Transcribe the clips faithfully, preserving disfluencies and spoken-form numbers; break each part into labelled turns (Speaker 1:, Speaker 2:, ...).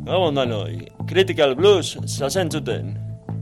Speaker 1: Gabon danoi, Critical Blues zazentzuten.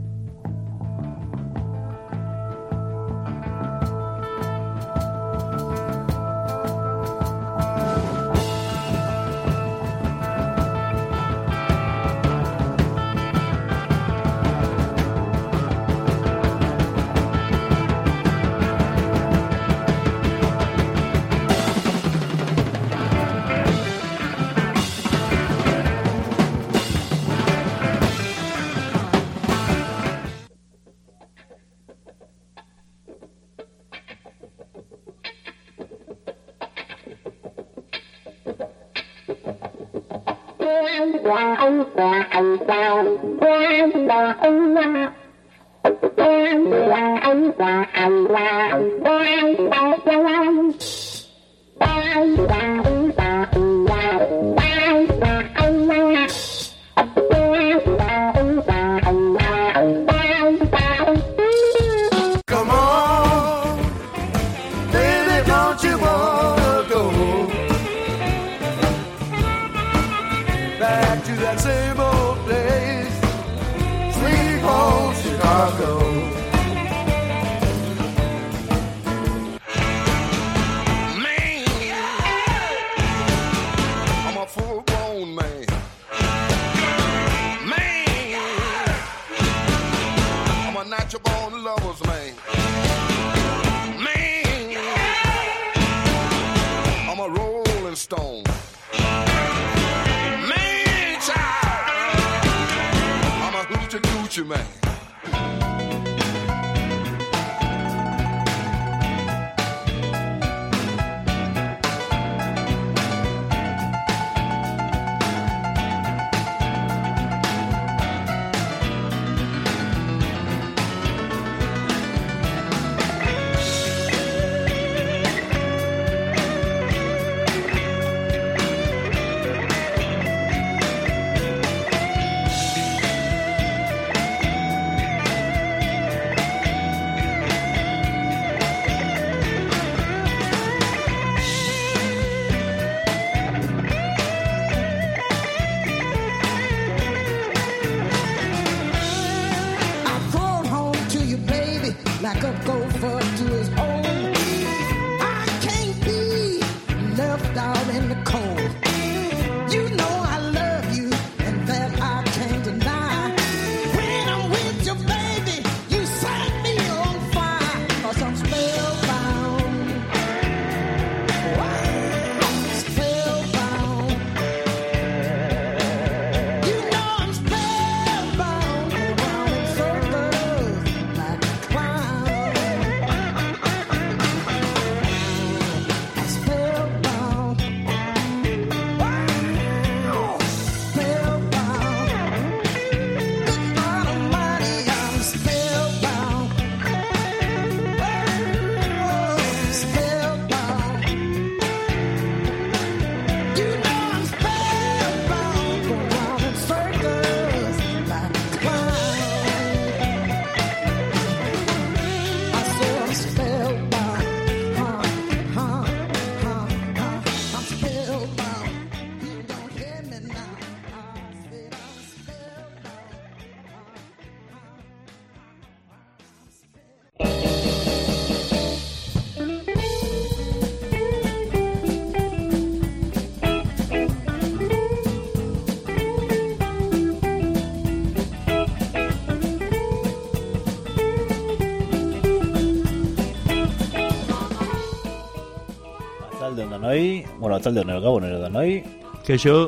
Speaker 2: Danoi, bueno, atzalde honero gabonero danoi.
Speaker 3: Keixo,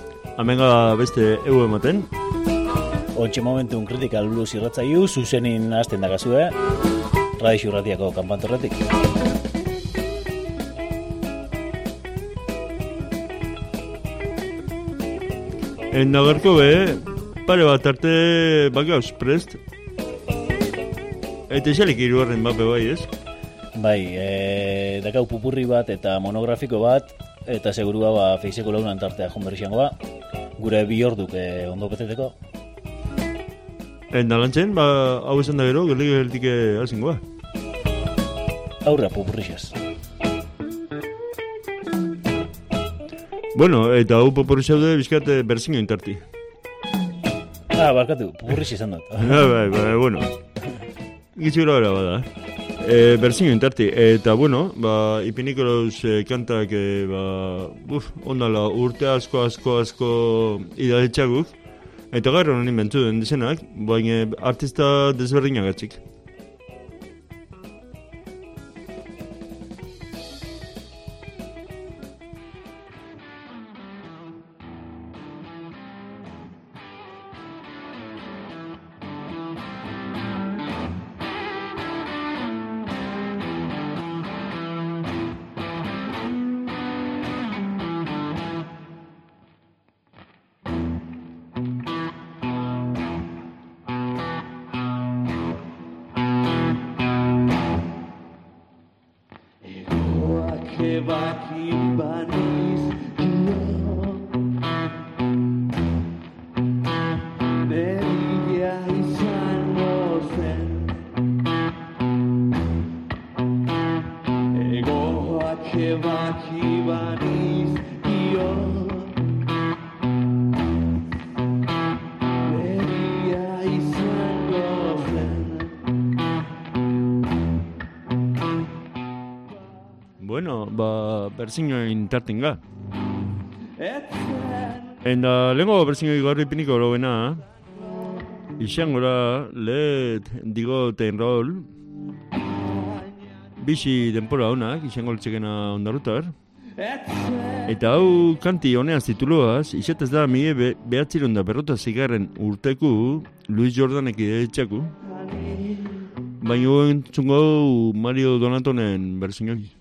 Speaker 3: amenga beste egu ematen.
Speaker 2: Ontxe momentun Critical Blues irratzaiu, zuzenin hasten dakazue, Radio Irratiako kanpantorretik.
Speaker 3: En nagarko be, pare bat arte bakauz prest. Eta xalik iruarren bape bai, ez?
Speaker 2: Bai, e, dakau pupurri bat eta monografiko bat, eta segurua ba, feizeko launan tartea jonberrixiangoa, gure bi orduk e, ondo beteteko.
Speaker 3: Eta lantzen, ba, hau esan da gero, gerlik gertik alzingoa.
Speaker 2: Aurra pupurrixaz.
Speaker 3: Bueno, eta hau pupurrixaude bizkat berzingo intarti.
Speaker 2: Ah, barkatu, pupurris izan dut.
Speaker 3: Ah, bai, bai, bueno. Gitzi gara gara bada. E, Berzino intarti. Eta, bueno, ba, Ipinikolos e, kantak, e, ba, uf, ondala urte asko, asko, asko idaletxaguk. Eta gara honin bentzu den dizenak, baina artista desberdinagatik. Bueno, ba, Berzino intartinga. Enda, lehenko Berzino igarri piniko horobena, izan gora, let, digo, ten roll, bixi denpora honak, izan goltzekena ondarutar. Eta hau kanti honeaz tituloaz, izatez da mie be, behatziron da berrota zigarren urteku, Luis Jordanek idetxaku. Baina guen txungo Mario Donatonen Berzinoi.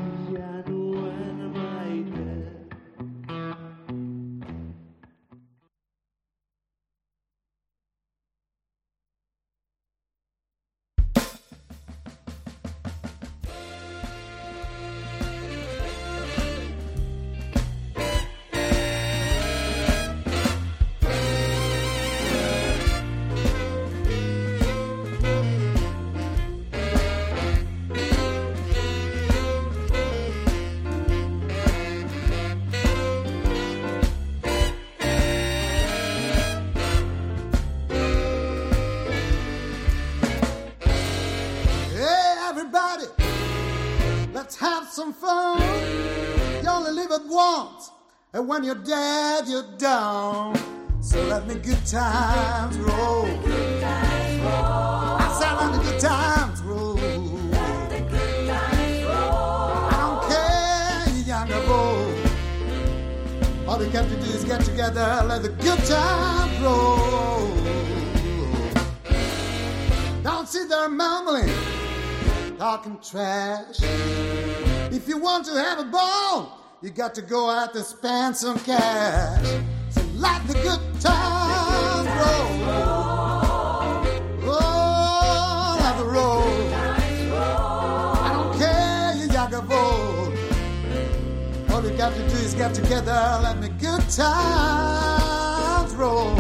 Speaker 4: And when you're dead, you're down. So let me good times roll. Let the good times roll. I said let the good times roll. Let the good times roll. I don't care, you young or old. All you got to do is get together, let the good times roll. Don't sit there mumbling, talking trash. If you want to have a ball, you got to go out and spend some cash. So let the good times roll. Oh, let the roll. I don't care, you young or old. All you got to do is get together, let me good times roll.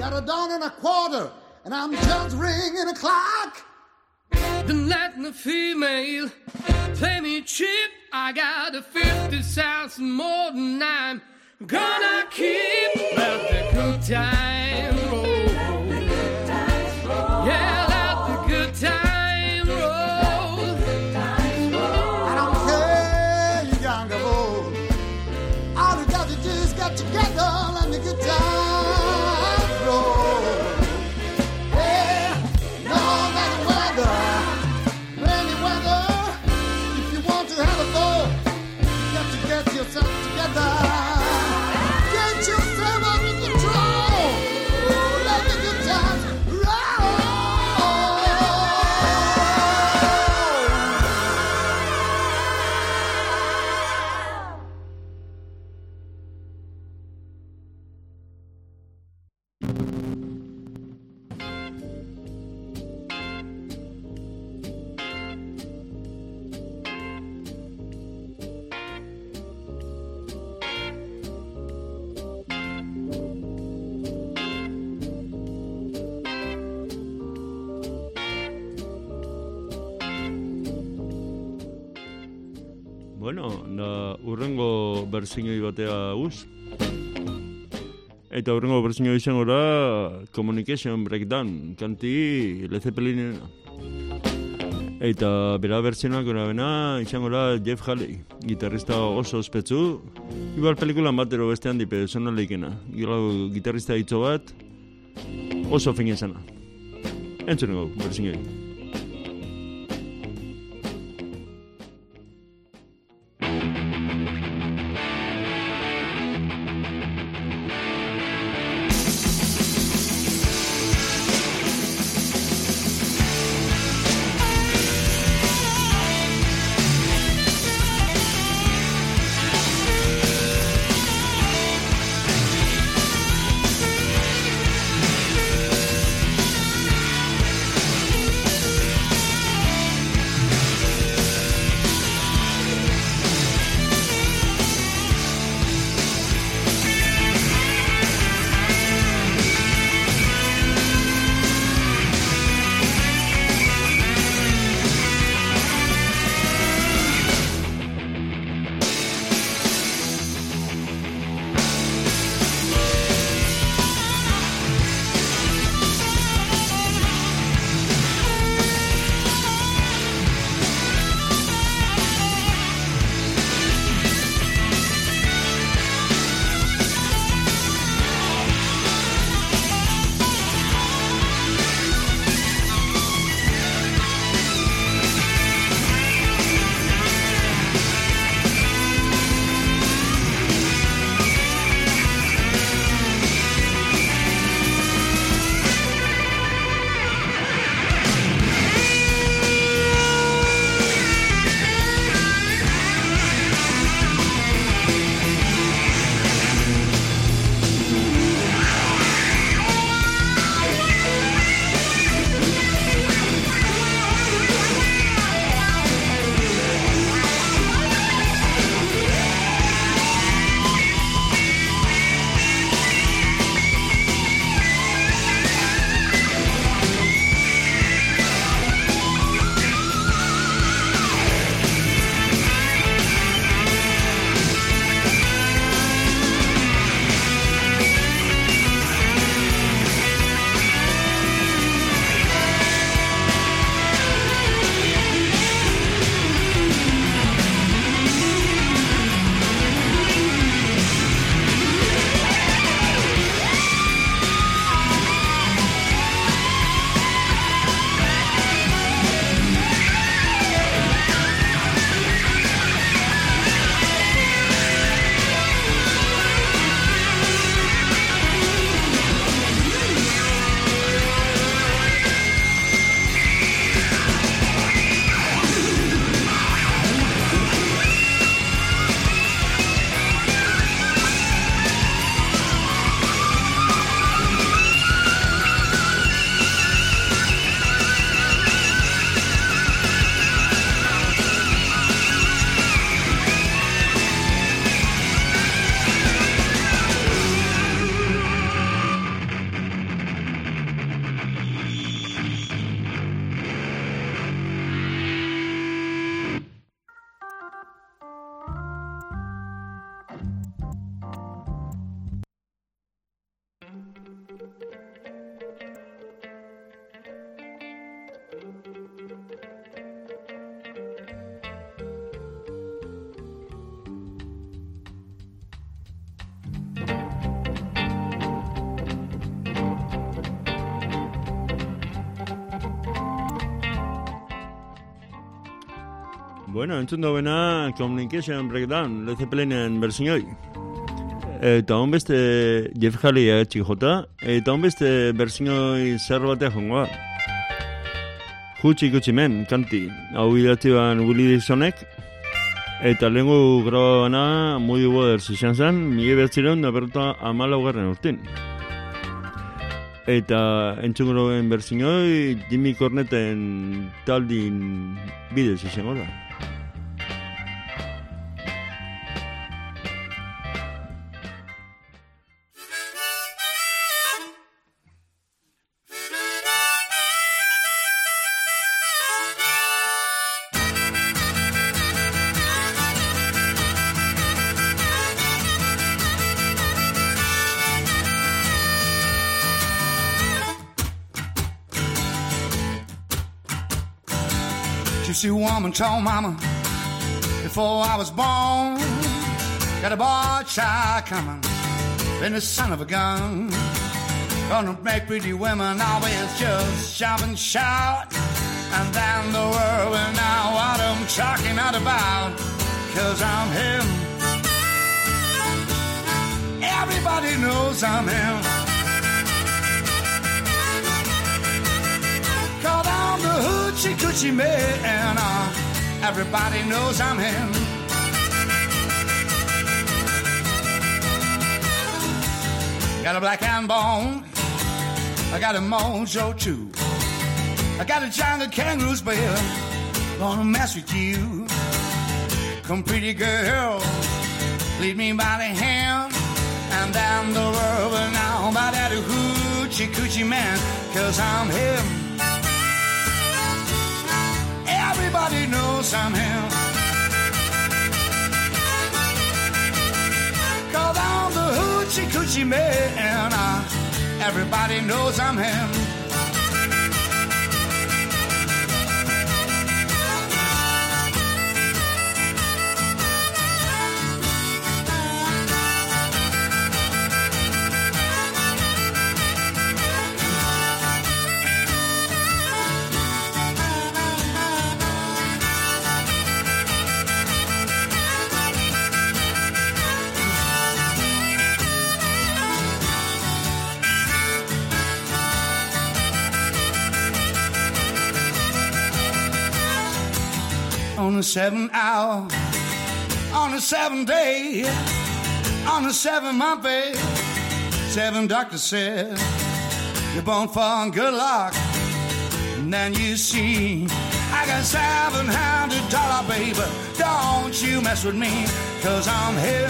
Speaker 4: got a dawn and a quarter, and I'm just ringing a clock.
Speaker 5: Been letting the female play me cheap. I got a fifty cents more than I'm gonna keep. Let the good time roll. Yeah, let the good time roll.
Speaker 4: I don't care, you young or old. All you got to do is get together and the good time roll. Yeah, no matter weather, rainy weather. If you want to have a ball, you got to get yourself together. Get yourself under control. Let the good times roll.
Speaker 3: Bueno, da urrengo berzioi batea guz. Eta urrengo berzioi izango da Communication Breakdown, kanti Led Zeppelinena. Eta bera berzionak gora bena izango da Jeff Haley, gitarrista oso ospetsu. Igual pelikulan batero bestean dipe sonaleikena. Gila gitarrista hitzo bat oso fin izana. Entzuneko berzioi. Bueno, entzun dagoena Communication Breakdown, Led Zeppelinen berzioi. Eta honbeste Jeff Haley agatxik jota, eta honbeste berzioi zer batea jongoa. Jutsi ikutsi men, kanti, hau idatziban Willie Dixonek, eta lehengu grababana Moody Waters izan zen, mila behatzireun da berta amalaugarren urtin. Eta entzungroen berzioi Jimmy Cornetten taldin bidez izango da.
Speaker 4: See a woman told mama before I was born, got a boy child coming, then the son of a gun, gonna make pretty women always just jump and shout, and then the world will know what I'm talking about, cause I'm him. Everybody knows I'm him. Cause I'm the hoochie coochie man, uh, everybody knows I'm him. Got a black and bone, I got a mojo too. I got a jungle kangaroo's bill, gonna mess with you. Come pretty girl, lead me by the hand, and down the world will know about that hoochie coochie man, cause I'm him. Everybody knows I'm him. Cause I'm the hoochie coochie man, uh, everybody knows I'm him. On the seventh hour, on the seventh day, on the seventh month, babe, seven doctors said you're born for good luck. And then you see, I got seven hundred dollars, baby. Don't you mess with me, cause I'm him.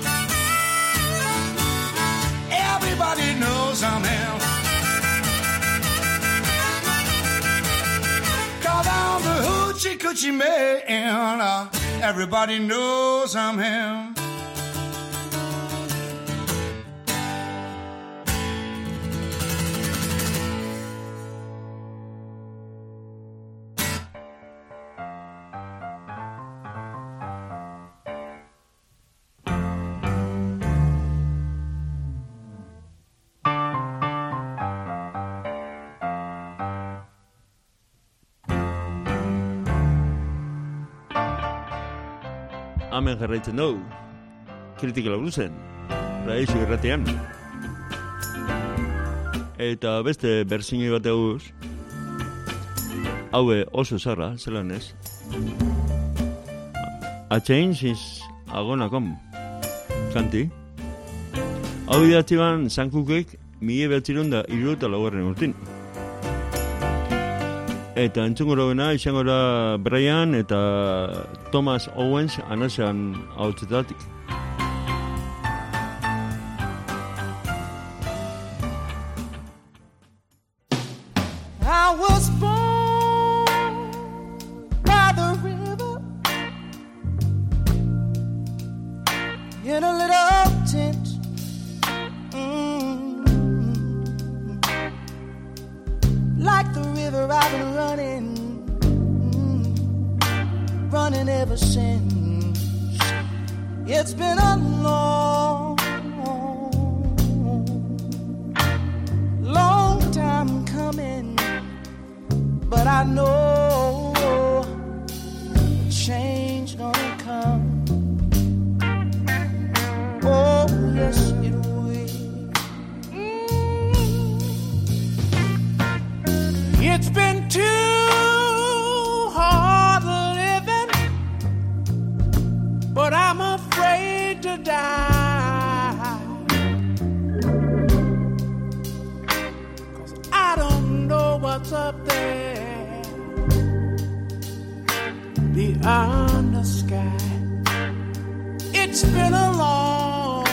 Speaker 4: Everybody knows I'm him. Cause I'm the hoochie coochie man, uh, everybody knows I'm him.
Speaker 3: Hemen jarraitzen dugu, Critical Bluesen, Raixo irratean. Eta beste berzini bat eguz, haue oso zarra, zelan ez. A change is agona come, kanti. Hau idatzi ban, Sankukek, mila behatziron da iruta laugarren urtin. Eta entzungoro bena, izango da Brian eta Thomas Owens anasean hautzetatik.
Speaker 6: I was born by the river in a little tent. Mm-hmm. Like the river I've been running, mm-hmm. running ever since. It's been a long, long time coming. But I know change It's been too hard living, but I'm afraid to die. 'Cause I don't know what's up there beyond the sky. It's been a long,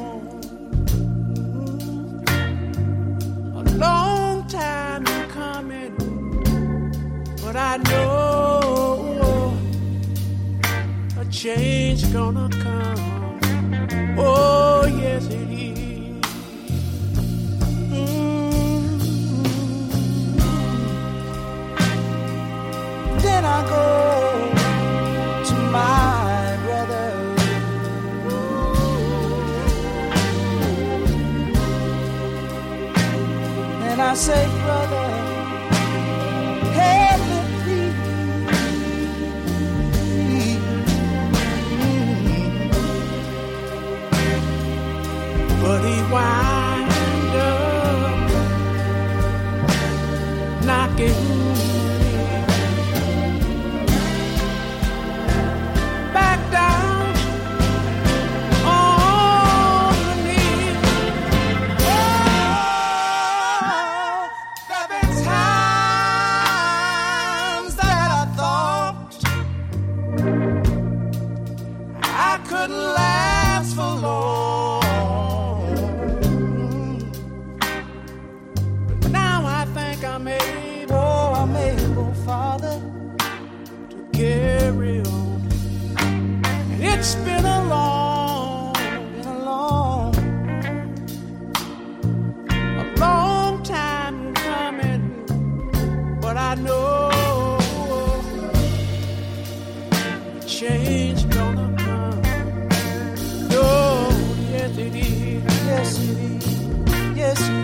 Speaker 6: a long time coming, but I know a change gonna come. Oh, yes, it is. Mm-hmm. Then I go to my brother. And I say, brother, help me please. But he wind up knocking back down on the knees. Oh, there've been times that I thought I couldn't last for long, but now I think I'm able, I'm able, Father, to carry on. And it's been a long, been a long, a long time coming, but I know change gonna come. Oh, yes it is, yes it is, yes it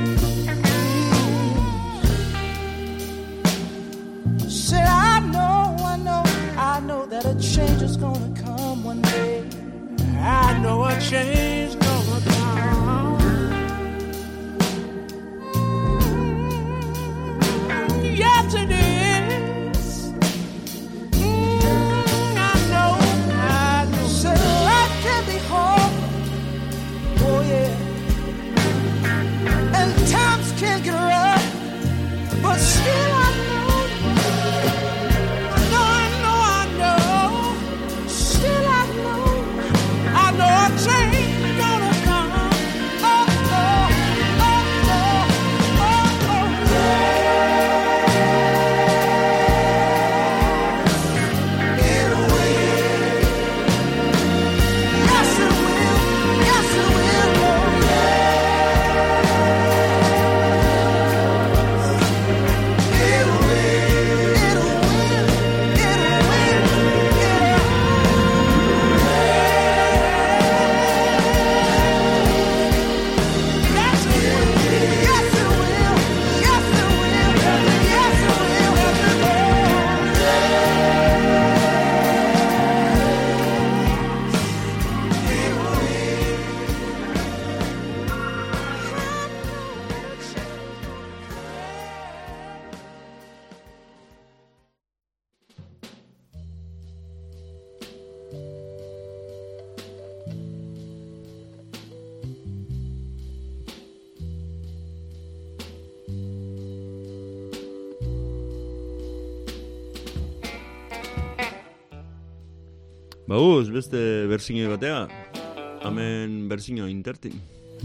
Speaker 6: is. Said I know, I know, I know that a change is gonna come one day. I know a change gonna come. Yes it is. Mm, I know, I know. Said life can be hard. Oh yeah. And times can get rough, but still I know. I know, I know, I know. Still I know. I know a change gonna come. Oh, oh, oh, oh, oh, oh, yeah. It will. Yes, it will. Yes, it will. Oh, yeah. It will. It will. It will. Yeah. Yes, it will. Yes, it will. Yes, it will. Yes, it will.
Speaker 3: Bauz, beste berzine batea. Hemen berzino intertin.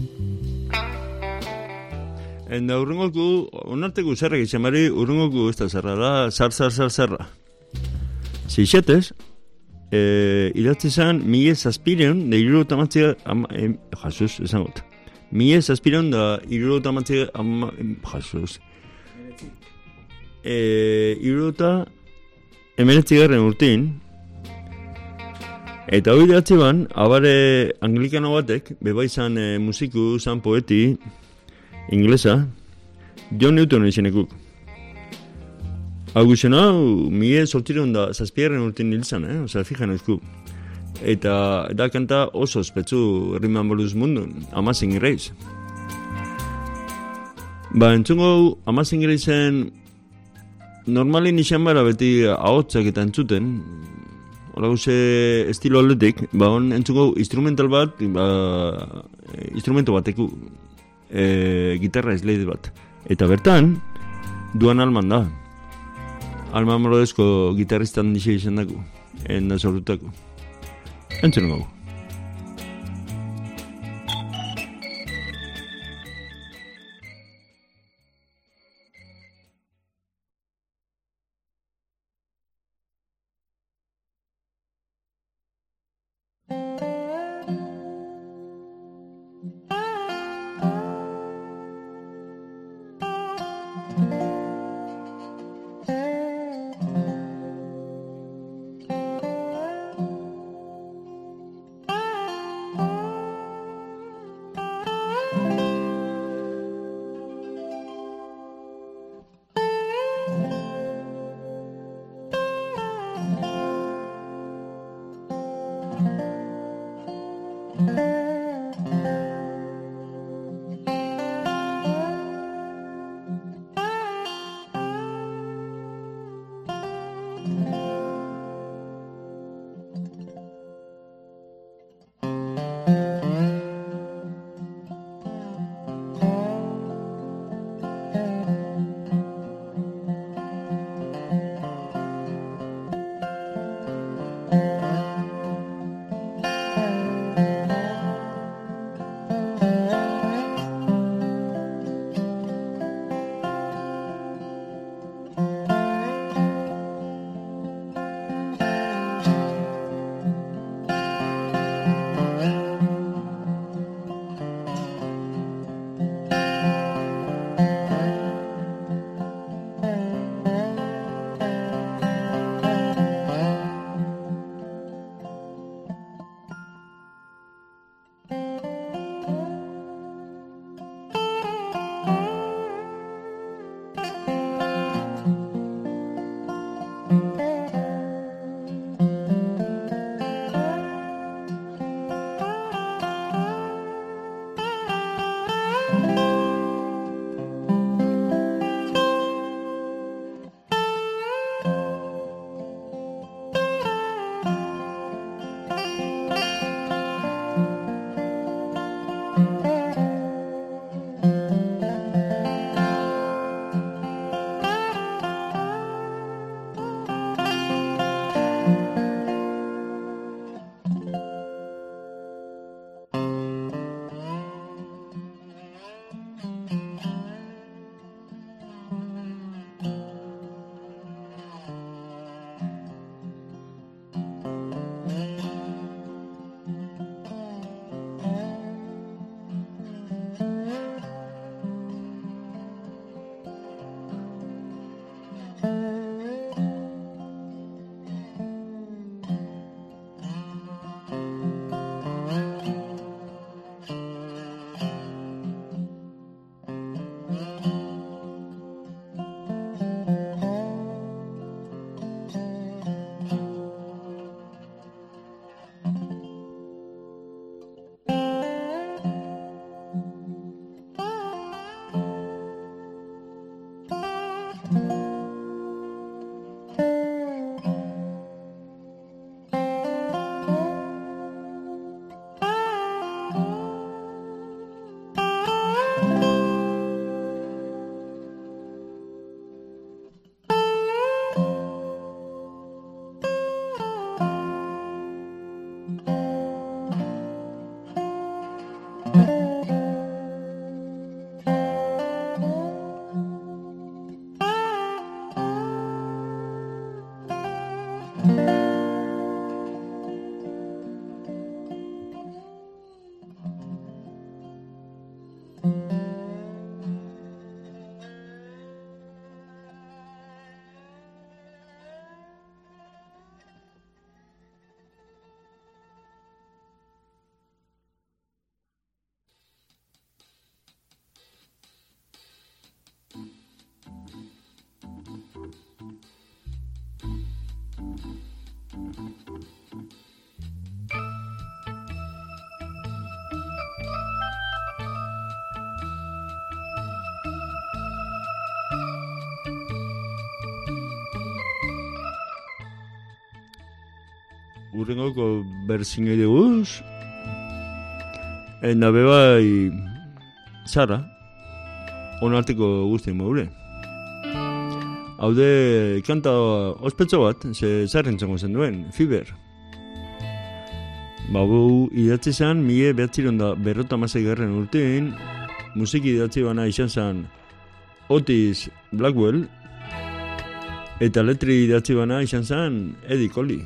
Speaker 3: Enda urrengoku, onarteko zerrak izan bari, urrengoku ez da zerra da, zar, zar, zar, zerra. Seixetez, eh, idatzi zan, mile zazpireun, da iruro tamatzea, eh, jasuz, esan got. Mile zazpireun, da iruro tamatzea, ama, em, jasuz. Eh, iruro eta emeretzigarren urtein, eta hori idatzi ban, abare anglikano batek, beba izan e, musiku, zan poeti, inglesa, John Newton izenekuk. Hau guzen hau, mie sortireun da, zazpigarren urtein nil zan, eh? Osa, fijan ezku. Eta da kanta oso ospetsu Rhythm and Blues mundun, Amazing Grace. Ba, entzungo Amazing Graceen normalin izan bara beti ahotsak eta entzuten, hola guze estilo aldetik, ba hon entzuko instrumental bat, ba, instrumento bateku, e, gitarra esleide bat. Eta bertan, Duan Alman da. Alman Morodezko gitarristan dixe izan dago, enda sortutako. Entzun gau. urrengoko berzine duguz. Eta bebai, Zara, onarteko guztien maure. Haude, kanta ospetxo bat, ze zarren txango zen duen, Fever. Babu idatzi zen, mie behatziron da berrota mazai garren urtein, musiki idatzi bana izan zen Otis Blackwell, eta letri idatzi bana izan zen Eddie Coley.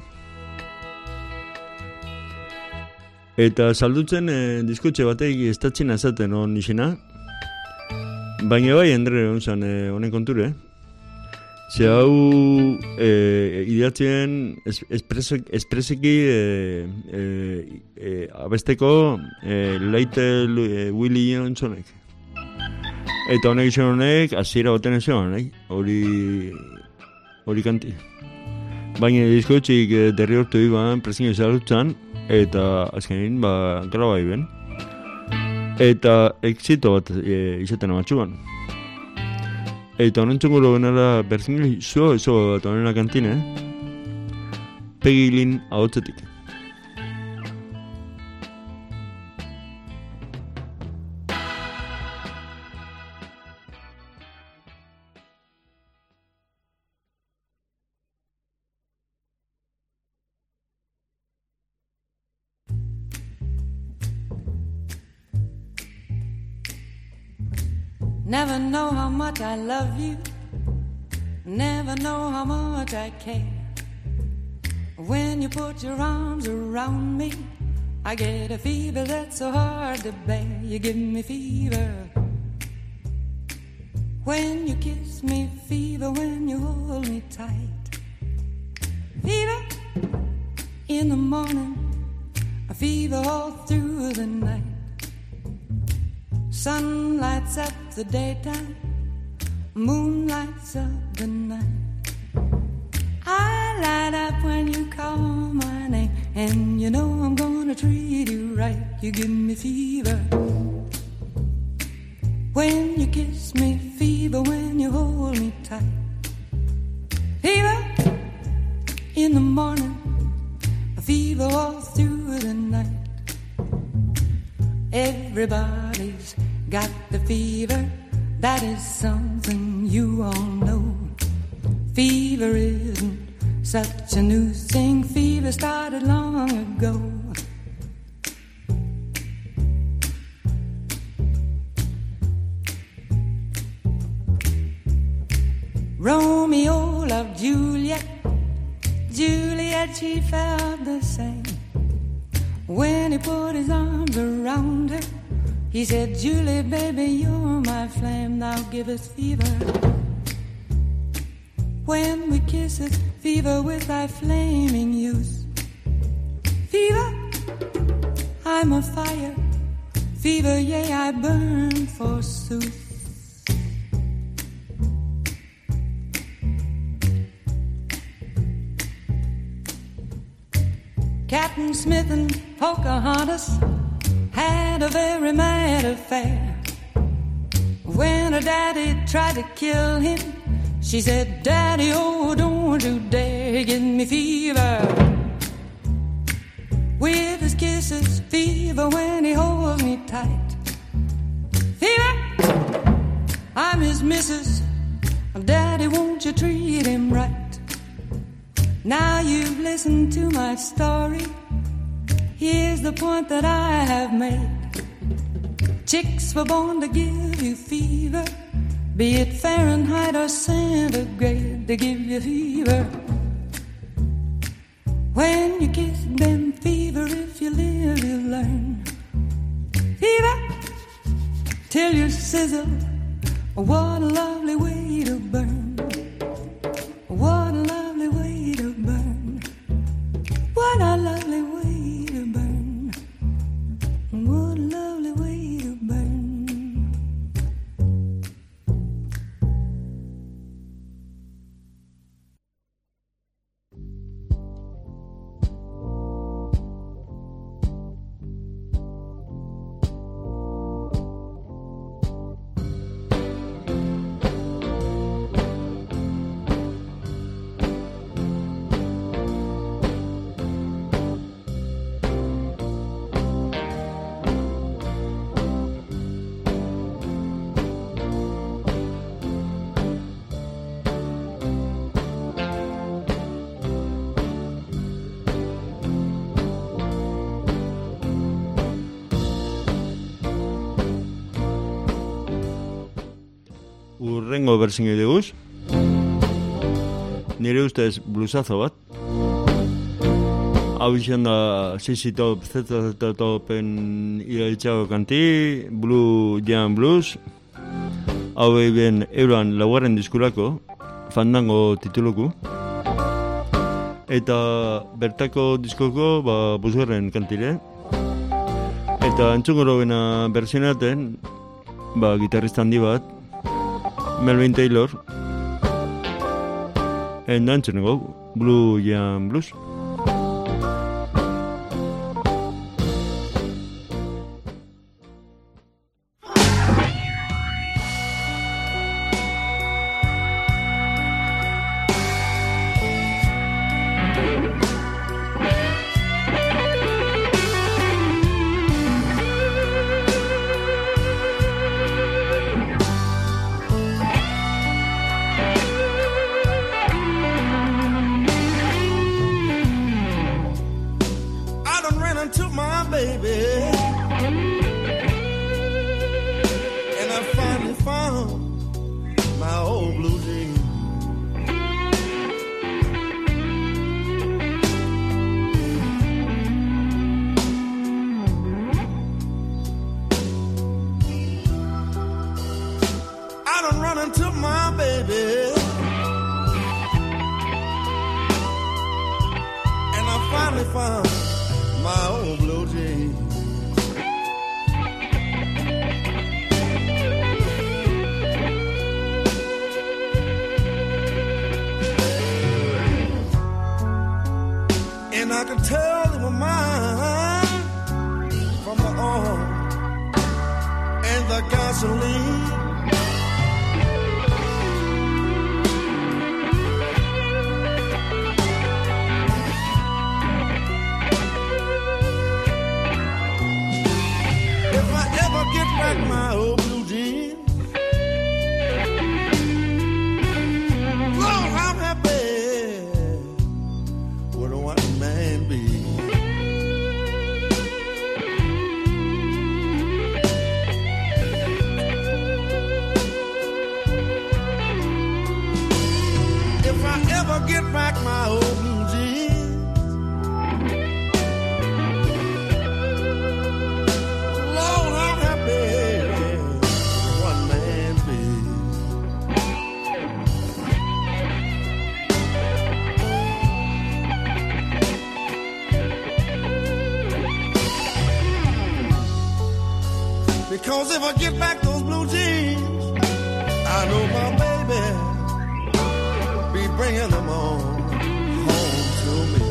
Speaker 3: Eta saldutzen eh, diskutxe batek estatxin azaten hon izena, baina bai Andre hon zen eh, honen konture. Ze hau eh, idatzen es, espreseki eh, eh, eh, abesteko eh, Little eh, Willie Johnsonek. Eta honek izan honek hasiera baten esan, eh? hori hori kanti. Baina diskotxik eh, derriortu iban presio salutzen, eta azkenin ba graba iben. Eta exito bat e, izaten amatxuan. Eta honen txongolo genara berzingeli zo eso bat honena kantine, Peggy Lynn ahotzetik.
Speaker 7: Never know how much I love you, never know how much I care. When you put your arms around me, I get a fever that's so hard to bear. You give me fever when you kiss me, fever when you hold me tight. Fever in the morning, a fever all through the night. Sun lights up the daytime, moon lights up the night. I light up when you call my name, and you know I'm gonna treat you right. You give me fever when you kiss me, fever when you hold me tight. Fever in the morning, a fever all through the night. Everybody's got the fever, that is something you all know. Fever isn't such a new thing, fever started long ago. Romeo loved Juliet, Juliet she felt the same. When he put his arms around her, he said, Julie, baby, you're my flame, now give us fever. When we kiss it, fever with thy flaming youth. Fever, I'm a fire, fever, yea, I burn forsooth. Captain Smith and Pocahontas had a very mad affair. When her daddy tried to kill him, she said, Daddy, oh, don't you dare give me fever. With his kisses, fever when he holds me tight. Fever, I'm his missus, Daddy, won't you treat him right? Now you've listened to my story, here's the point that I have made. Chicks were born to give you fever, be it Fahrenheit or centigrade, they give you fever. When you kiss them, fever, if you live, you learn. Fever, till you sizzle, what a lovely way to burn. What a lovely way to burn. What a lovely way to burn. What a lovely way to burn.
Speaker 3: urrengo berzio duguz. Nire ustez blusazo bat. Hau izan da Sissy Top, Z Z Topen irailtzago kanti, Blue Jam Blues. Hau egin euran laugarren diskurako, Fandango tituluku. Eta bertako diskoko ba, bosgarren kantile. Eta entzungoro bena berzionaten, ba, gitarrista handi bat, Melvin Taylor. En dantzenego, Blue Jam Blues.
Speaker 6: Because if I get back those blue jeans, I know my baby be bringing them on home to me.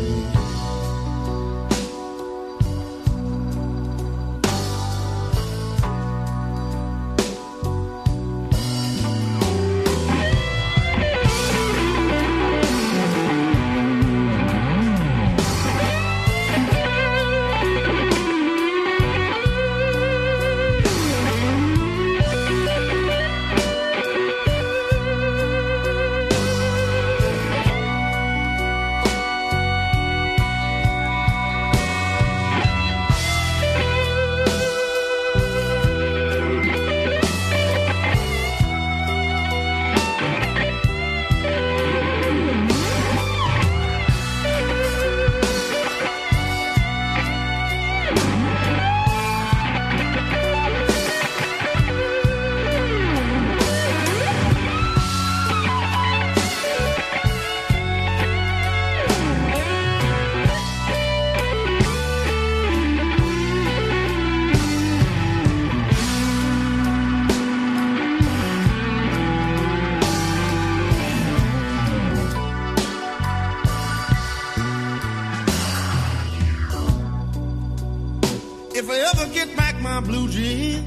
Speaker 6: If I ever get back my blue jeans,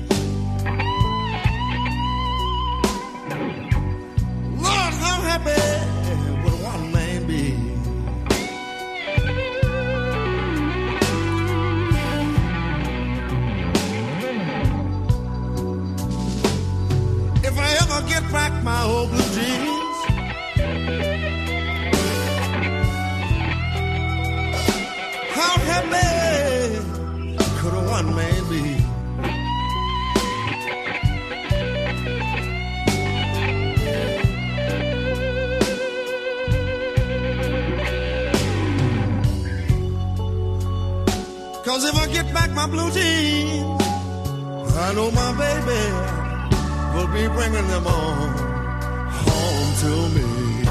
Speaker 6: Lord, how happy would one man be? If I ever get back my old blue jeans, how happy could a one man be? 'Cause if I get back my blue jeans, I know my baby will be bringing them on home to me.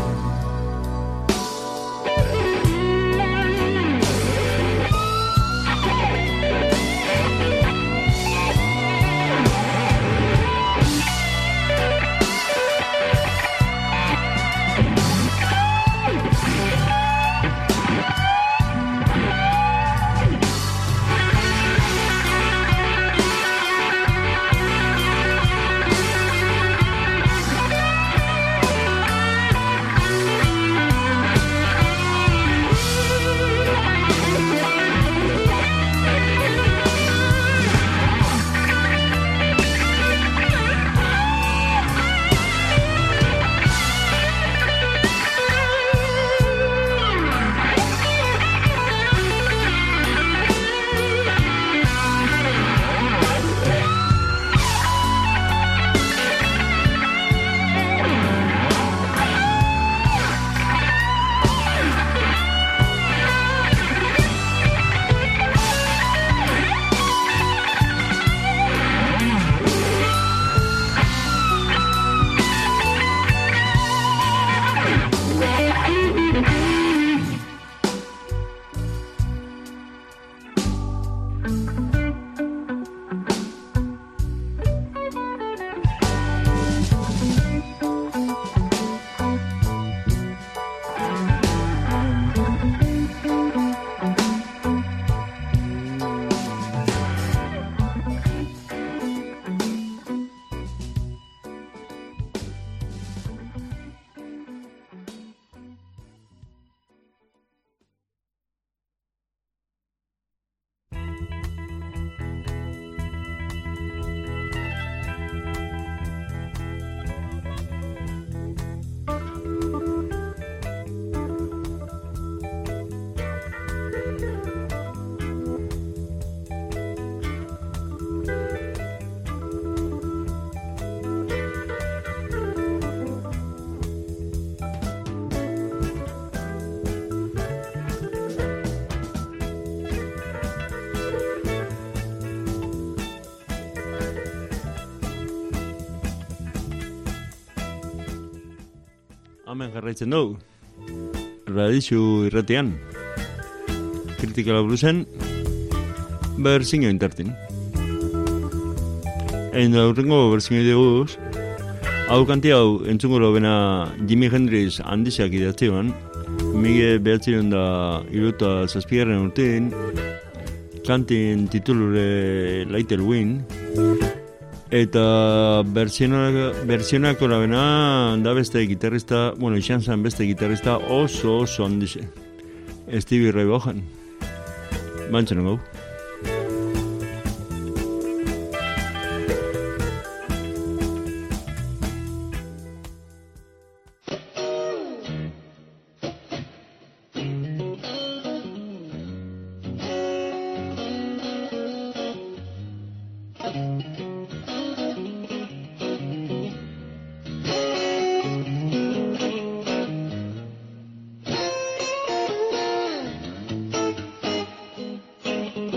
Speaker 3: Hemen jarraitzen dugu. Radizu irratean. Kritikala bluesen berzinio intartin. Egin da urrengo berzinio diguz. Hau kanti hau entzungolo bena Jimi Hendrix handizak idatzioan. Mige behatzion da iruta zazpigarren urtein. Kantin titulure Little Wing. Eta berzionako labena da beste gitarrista, bueno, izan zen beste gitarrista oso oso handize. Stevie Ray Vaughan. Bantzen gau.
Speaker 8: Thank you.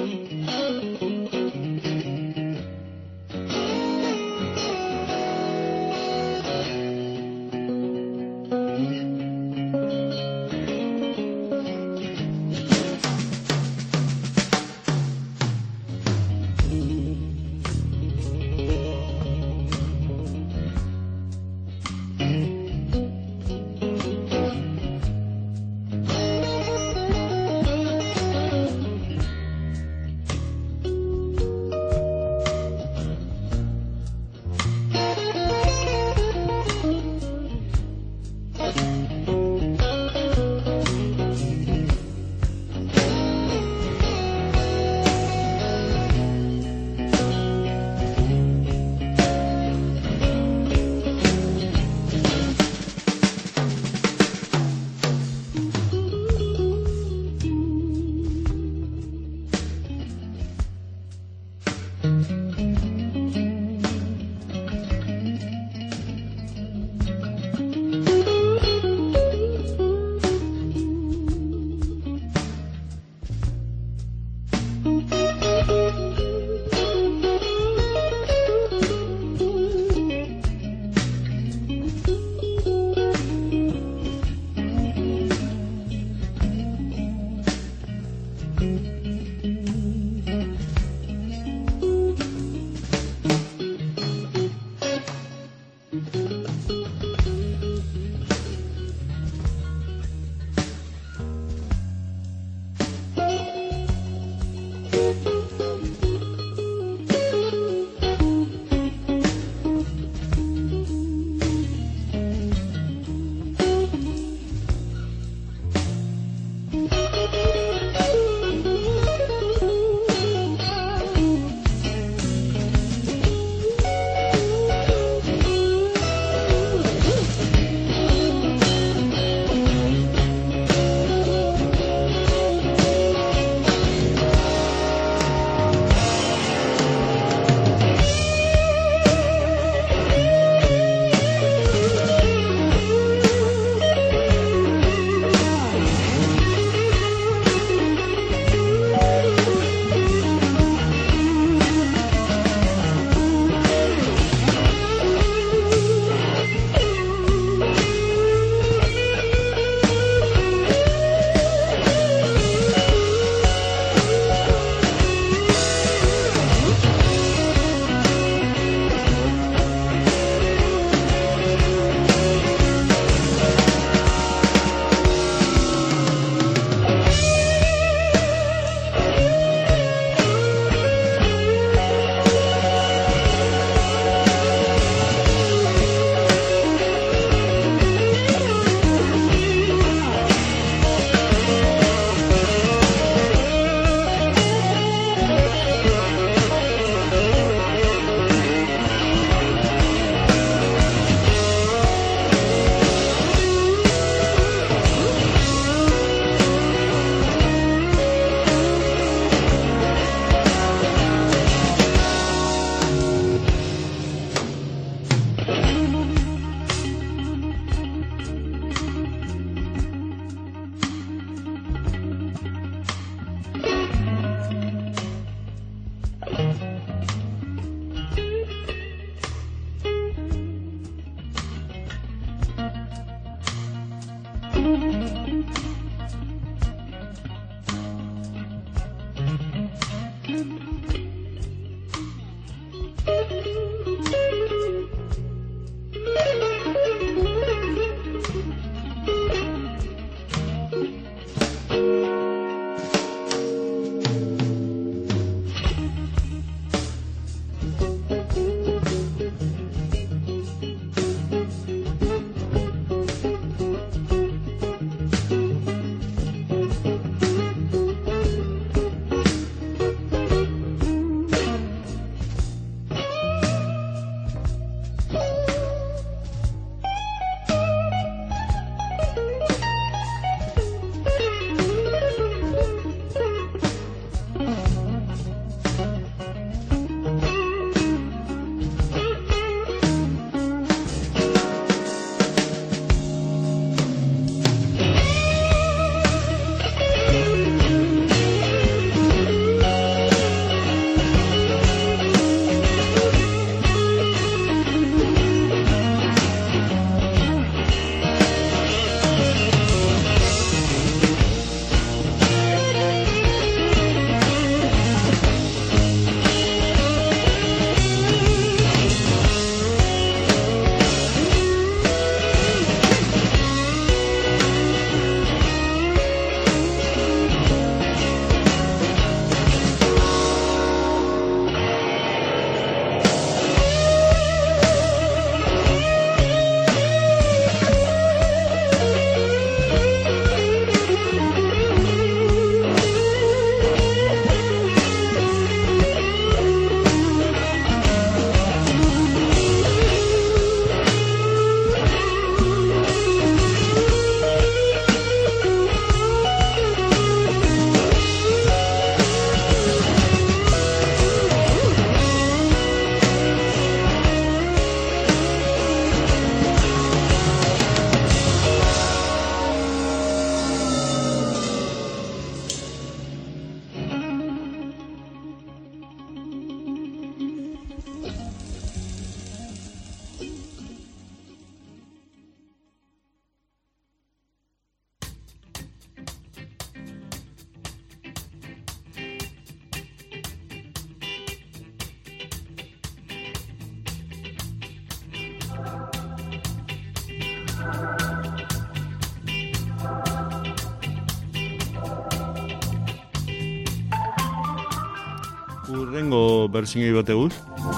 Speaker 3: Urrengo bersioi bat eguz.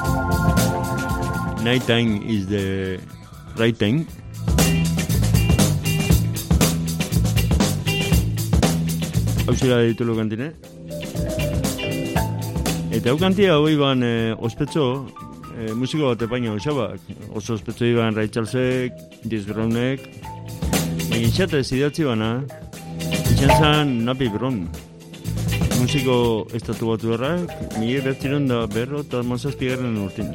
Speaker 3: Night time is the right time. Hau zira ditulu kantine. Eta hau kantia hoi ban eh, ospetxo, eh, musiko bat epaino osabak. Oso ospetxo iban Raichalsek, Diz Brownek. Baina itxate zidatzi bana, itxan zan Napi Brown. Musiko estatu batu errak, mire bertziron da berro eta mazazpigarren urtin.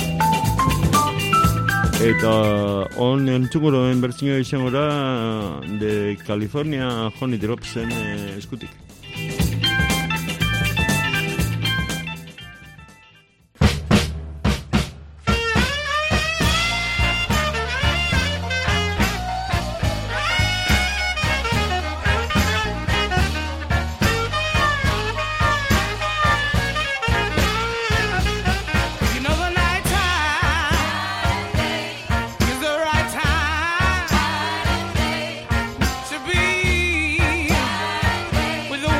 Speaker 3: Eta on entzukuroen bertzino izan gora de California Honey Dropsen eh, eskutik.
Speaker 6: With the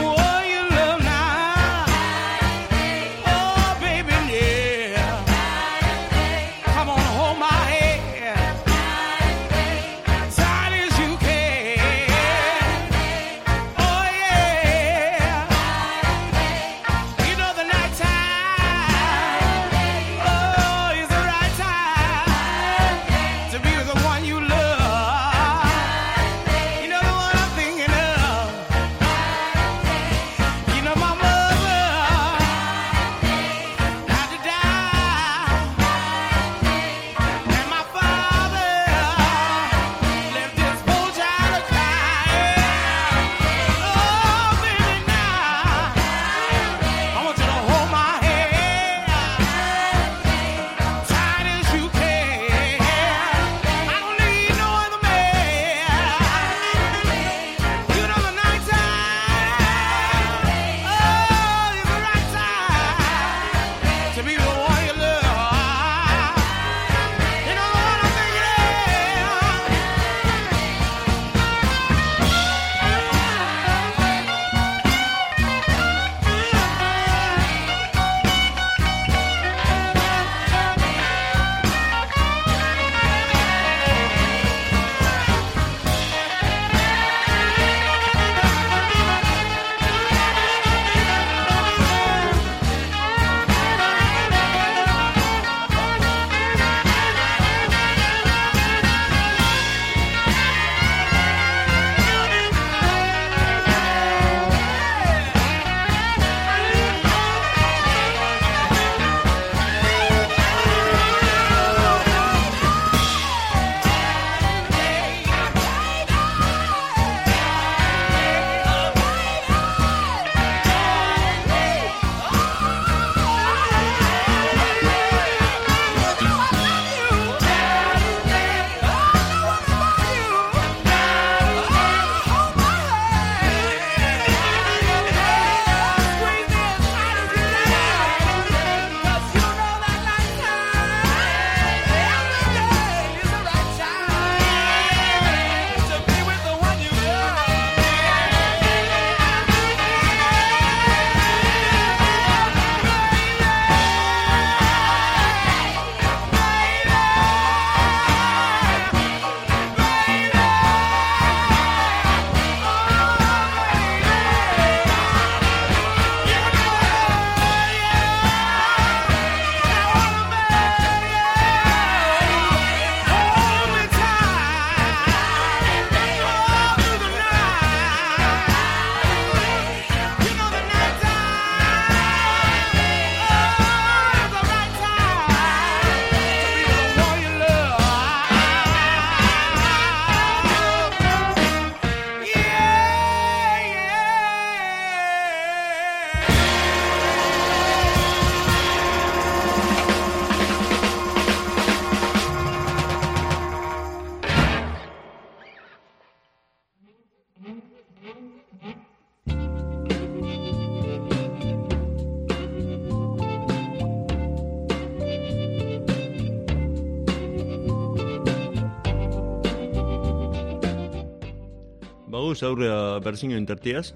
Speaker 3: baguz aurrea berzino intertiaz.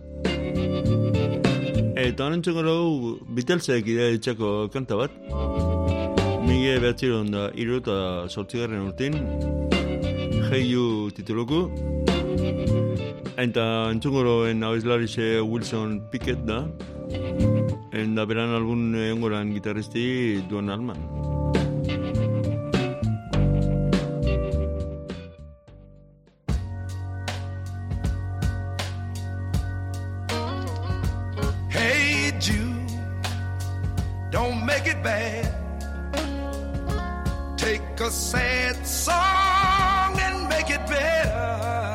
Speaker 3: Eta honen gero Beatlesek idea ditxako kanta bat. Mige behatziron da iru eta sortzigarren urtin. Hey You tituluko. Eta entzungoroen abeslarixe Wilson Pickett da. Eta beran algun egongoran gitarristi Duan Allman.
Speaker 6: Hey Jude, don't make it bad. Take a sad song and make it better.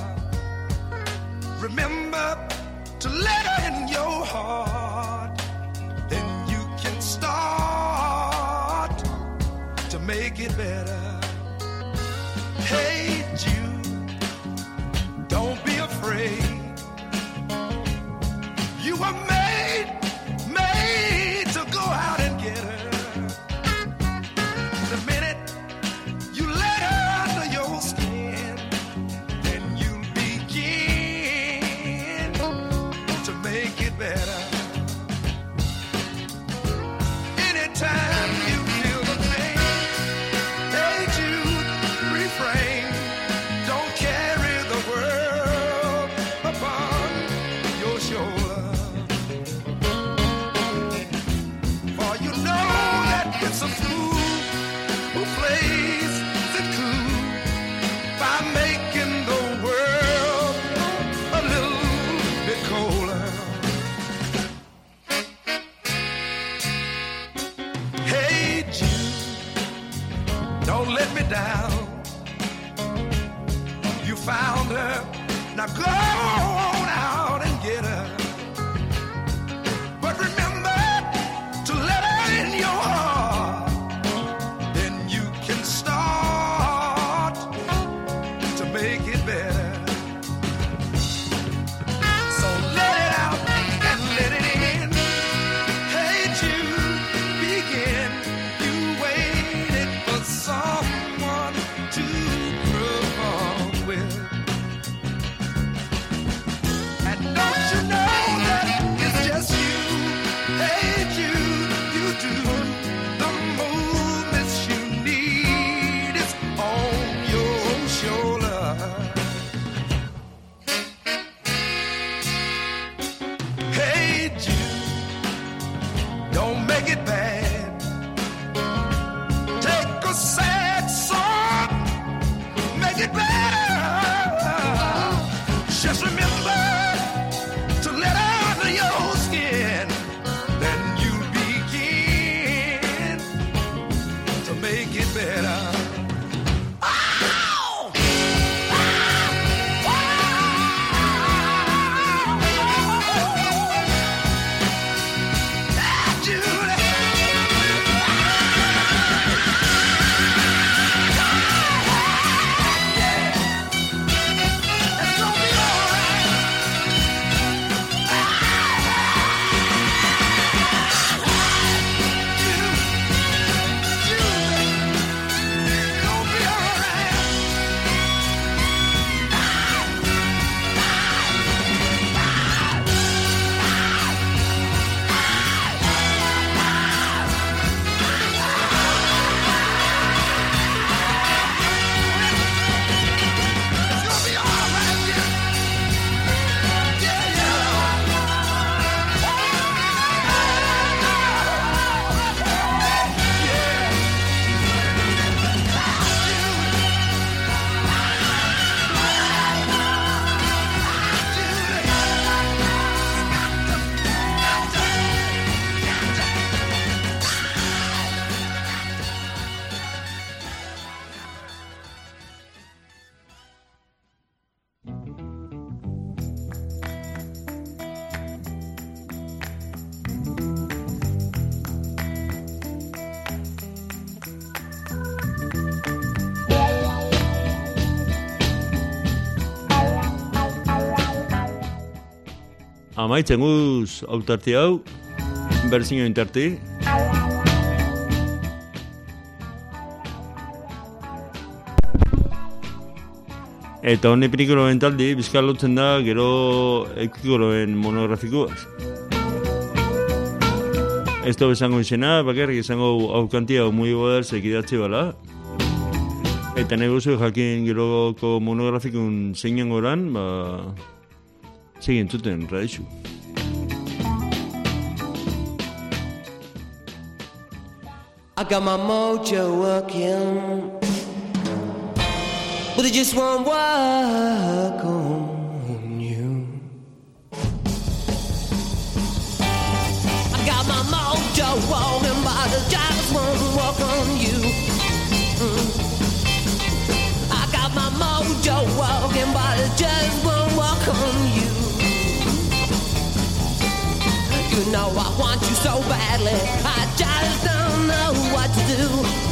Speaker 6: Remember to let her in your heart. Then you can start to make it better. Hey Jude, don't be afraid. You were made, made to go out and get her. The minute you let her under your skin, then you'll begin to make it better. Anytime you feel the pain, hey Jude, refrain. Don't carry the world upon your shoulder. For you know that it's a fool who plays it cool by making the world a little bit colder. Hey Jude, don't let me down. You found her, now go on out and get her. But remember to let her in your heart. Then you can start to make it better. So let it out and let it in. Hey Jude, begin. You waited for someone to groove on with. And don't you know that it's just you? Hey Jude, you do the movements you need is on your shoulder. Hey Jude, don't make it bad. Take a sad song, make it better. Just remember to let her under your skin. Then you'll begin to make it better. Ow! Ah, Judy. It's gonna be all right. Judy, Judy, it'll be all right. It's gonna be all right, Judy. Yeah, yeah.
Speaker 3: Amaitzen guz autarti hau, berzino interti. Eta hone pelikoloen taldi, bizkal lotzen da, gero ekikoloen monografikoaz. Ez da bezango izena, bakarrik izango aukantia muy bodaz ekidatzi bala. Eta negozio jakin geroko monografikun zeinen goran, ba... Segin zuten, radixu.
Speaker 8: I got my mojo working, but it just won't work on you. I got my mojo working, but it just won't work on you. Mm. I got my mojo working, but it just won't work on you. You know I want you so badly, I just don't know what to do.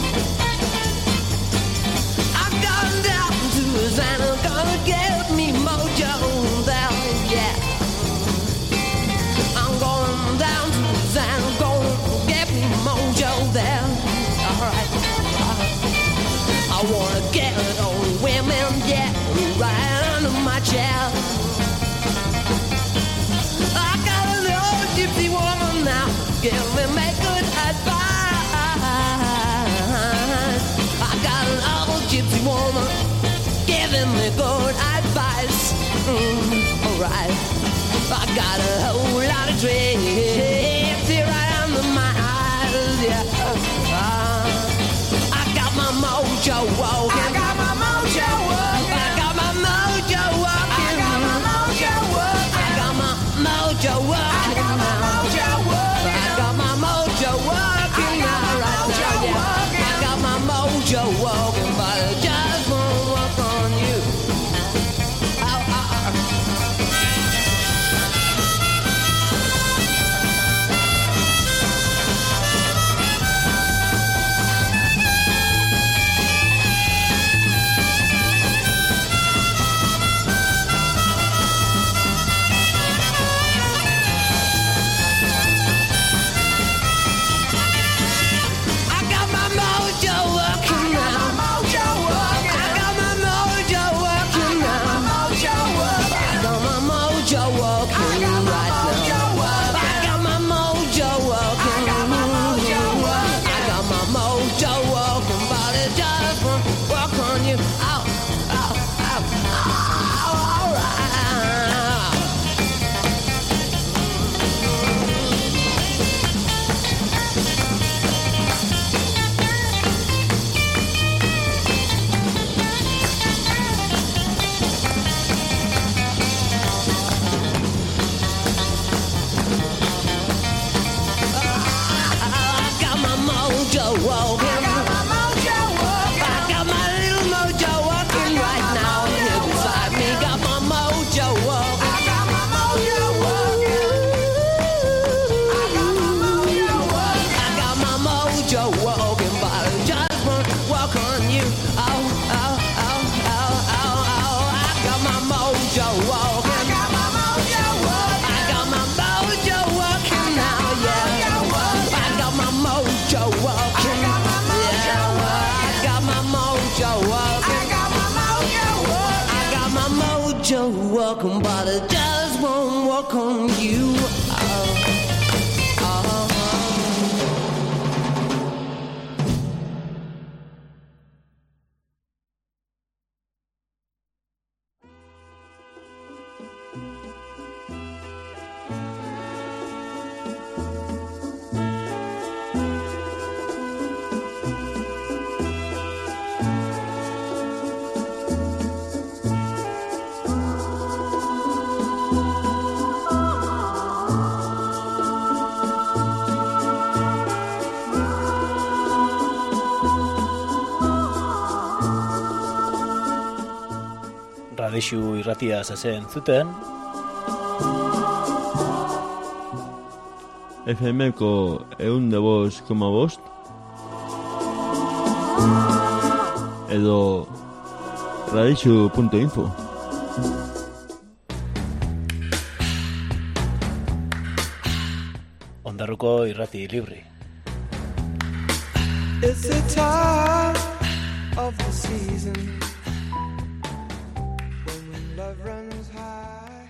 Speaker 8: I've gone down to Santa, gonna get me mojo down, yeah. I'm going down to Santa, gonna get me mojo there. Alright, uh, I wanna get on women, yeah, right under my chair. I got an old gypsy woman now, give me make good advice. I got an old gypsy woman giving me good advice. Mm, alright, I got a whole lot of tricks here right under my eyes, yeah. Uh, I got my mojo walking. I got my mojo walking. I got my mojo walking. I got my mojo walking. I got my mojo walking. I got my mojo walking. I got my mojo walking now, right now, yeah. I got my mojo walking, but it just won't work on you. Ow, ow, ow. I got my mojo working now. I got my mojo working now. I got my mojo working right now. I got my mojo working. I got my mojo working, but it just won't work on you. Ow, ow, ow, ow, all right. I got my mojo walking. I got my little mojo walking right now here beside me. Got my mojo walking. I got my mojo walking. I got my mojo walking. I got my mojo walking, but it just won't walk on you. Oh, oh, oh, oh, oh, oh. I got my mojo walking. I got my mojo walking. I got my mojo walking now, yeah. I got my mojo walking. I got my mojo walking. I got my mojo walking. I got my mojo walking. I got my mojo walking, but it just won't walk on you. Oh, oh.
Speaker 2: Radixu irratia zazen zuten,
Speaker 3: F M-ko eun de bost koma bost edo radixu punto info.
Speaker 2: Ondarruko irrati libri.
Speaker 6: It's the time of the season love runs high.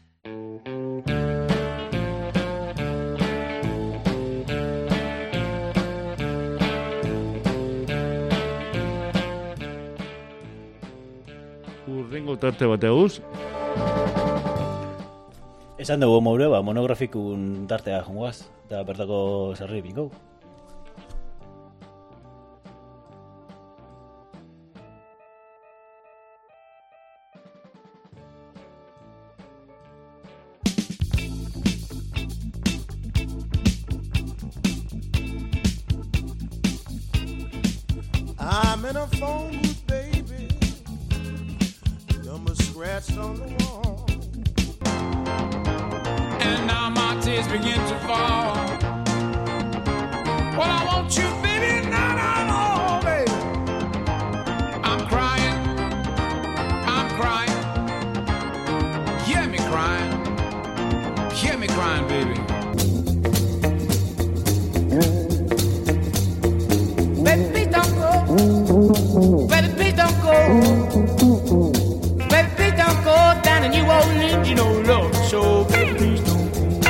Speaker 3: Urrengo tarte bateaguz.
Speaker 2: Esan dugu moure, ba, monografikun tartea jongoaz, eta bertako zerri bingo.
Speaker 6: I'm in a phone booth, baby. Number scratched on the wall.
Speaker 5: And now my tears begin to fall. Well, I want you, baby, now, now, no, baby. I'm crying, I'm crying. Hear me crying, hear me crying, baby. Baby, please don't go. Baby, please don't go. Baby, please don't go down and you won't need you no love. So, baby, please don't.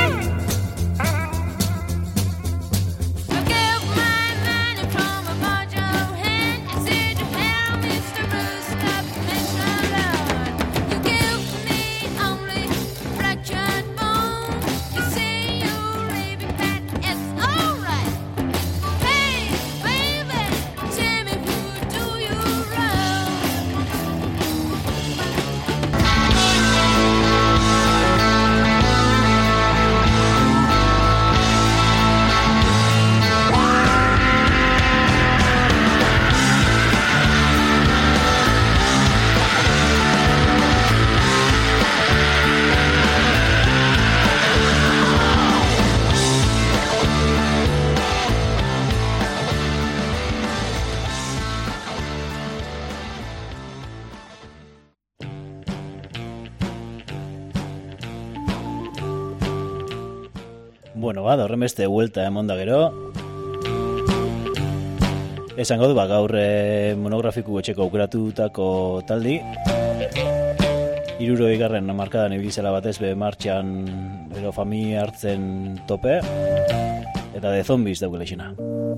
Speaker 2: Bueno, ba, horren beste vuelta emonda gero. Esango du, ba, gaur eh, monografiku etxeko aukeratutako taldi. Hirurogei garren markadan ibilizela batez be martxan bero familia hartzen tope. Eta de zombies daukela xena.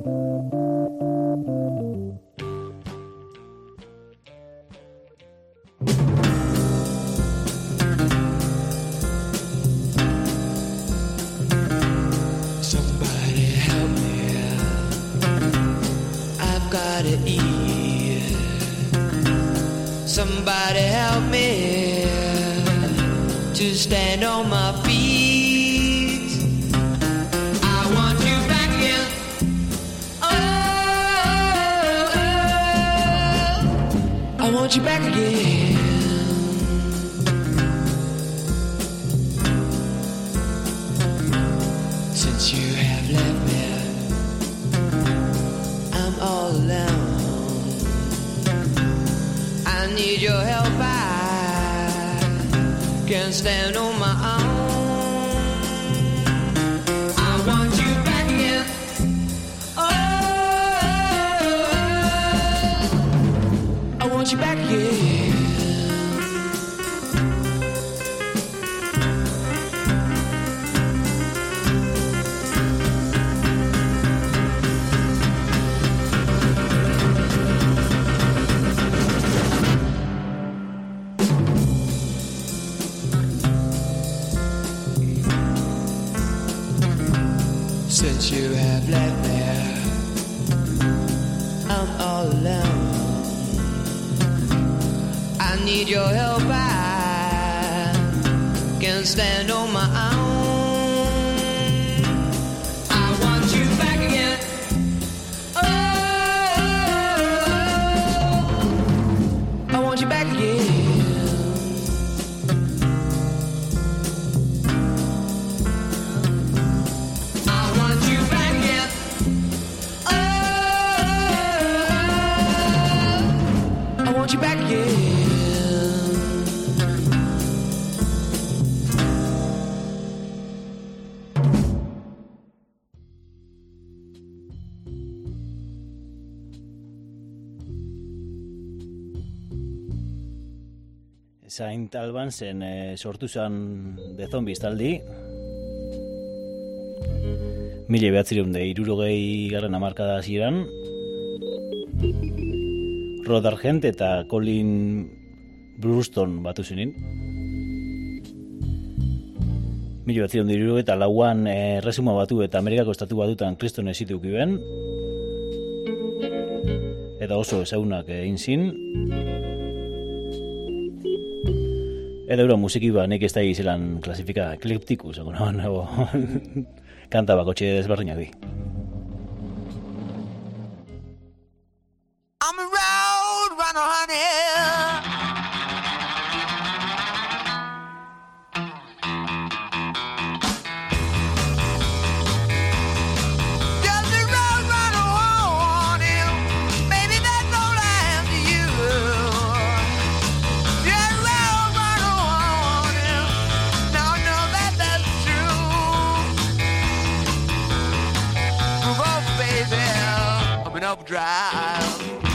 Speaker 8: Somebody help me to stand on my feet. I want you back again. Oh, oh, I want you back again. Since you have left me, I'm all alone. I need your help, I can't stand on my own. I want you back again. Oh, I want you back again. Since you have left me, I'm all alone. I need your help, I can't stand on my own. I want you back again. Oh, I want you back again. You back again.
Speaker 2: Saint Albansen e, sortu zen The Zombies taldi. Mila behatzireun de hirurogei garren hamarkada hasieran. Rod Argent eta Colin Brewston batu zenin. Mila behatzireun de hirurogei eta lauan erresuma batu eta Amerikako estatu batutan kriston esituk iben. Eta oso ezagunak egin zin. Eta euro musiki ba nik ez da izelan klasifika ekliptikus, egon nago kanta bakotxe desberdinak di.
Speaker 6: I'm a road runner, honey. Just a road runner, honey. Baby, that's all I am to you. Yeah, road runner, honey. Now I know that that's true. Move up, baby. I'm an overdrive.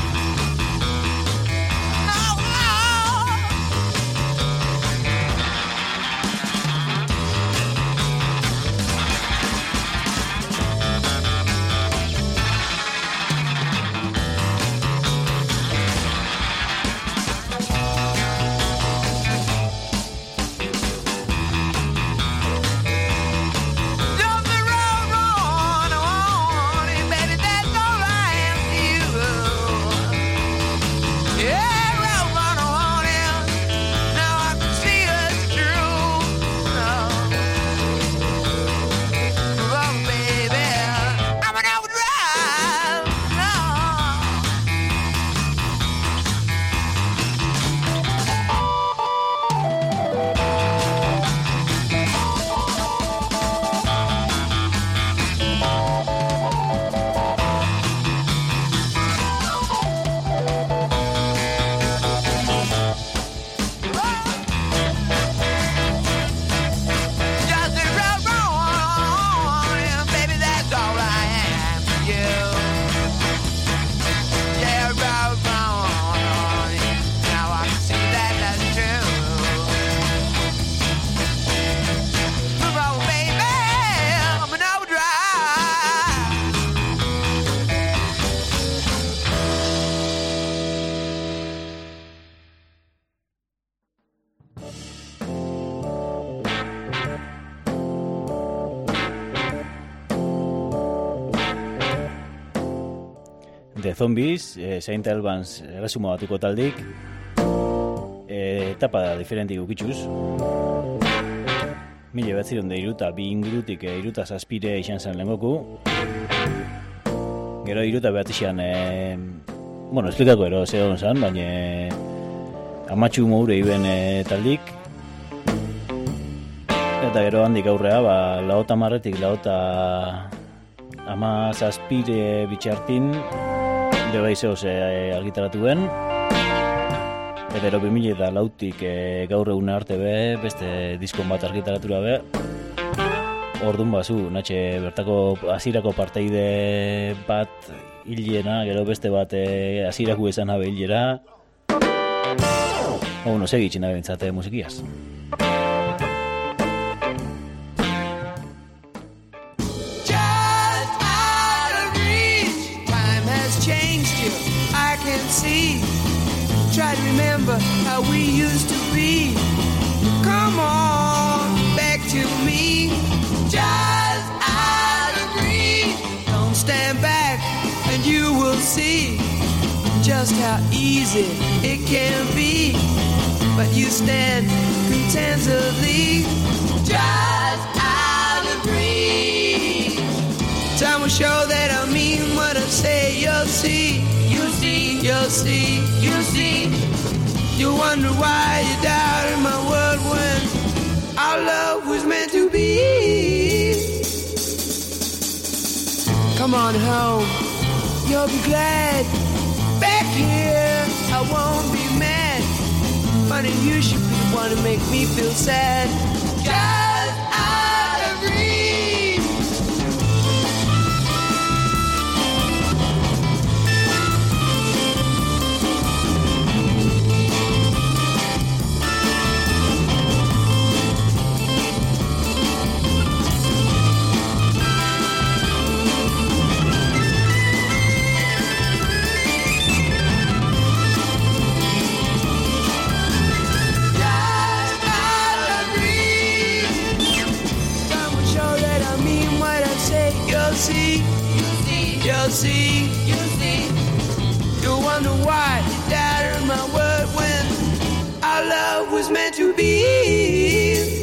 Speaker 2: The Zombies, e, Saint Albans erresuma batuko taldik, e, etapa diferentik ukitxuz. Mila behatzireun de iruta, bi ingurutik e, iruta zazpire izan zen lehengoku. Gero iruta behatzian, e, bueno, esplikako ero zehon zen, baina amatxu moure iben e, taldik. Eta gero handik aurrea, ba, laota marretik, laota ama zazpire bitxartin, Beba izeoz e, argitaratu ben. Eta ero bi mila eta lautik e, gaur egun arte be, beste diskon bat argitaratura be. Orduan bazu, natxe bertako hasierako parteide bat hilena, gero beste bat e, hasierako izan habe hilera. O, no, segitzen habe bintzate musikiaz.
Speaker 6: See, try to remember how we used to be. Come on back to me, just out of reach. Don't stand back and you will see just how easy it can be. But you stand contentedly, just out of reach. Time will show that I mean what I say. You'll see, you see, you'll see, you see. You wonder why you doubted my word when our love was meant to be. Come on home, you'll be glad. Back here, I won't be mad. Funny, you should be the one to make me feel sad. Just out of reach. see, you'll see, you'll see. You'll wonder why you doubted my word when our love was meant to be.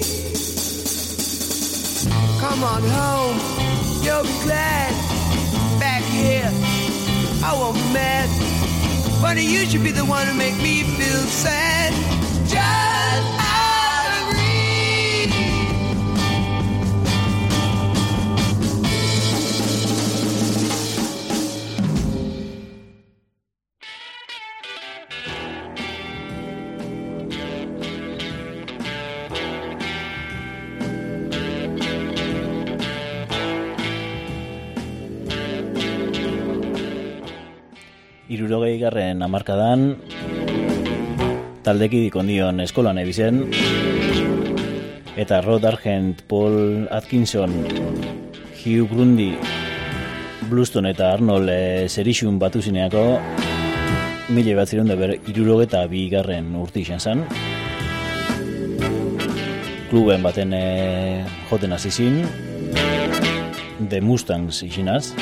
Speaker 6: Come on home, you'll be glad. Back here, I won't be mad. Funny, you should be the one to make me feel sad. Just out of reach.
Speaker 2: Hirurogei garren hamarkadan taldeki kondion eskolan ebizen eta Rod Argent, Paul Atkinson, Hugh Grundy, Blueston eta Arnold e, Serixun batu zineako mila batzirun da ber hirurogeta bi garren urte izan zen. Kluben baten e, joten hasi zin, The Mustangs izinaz.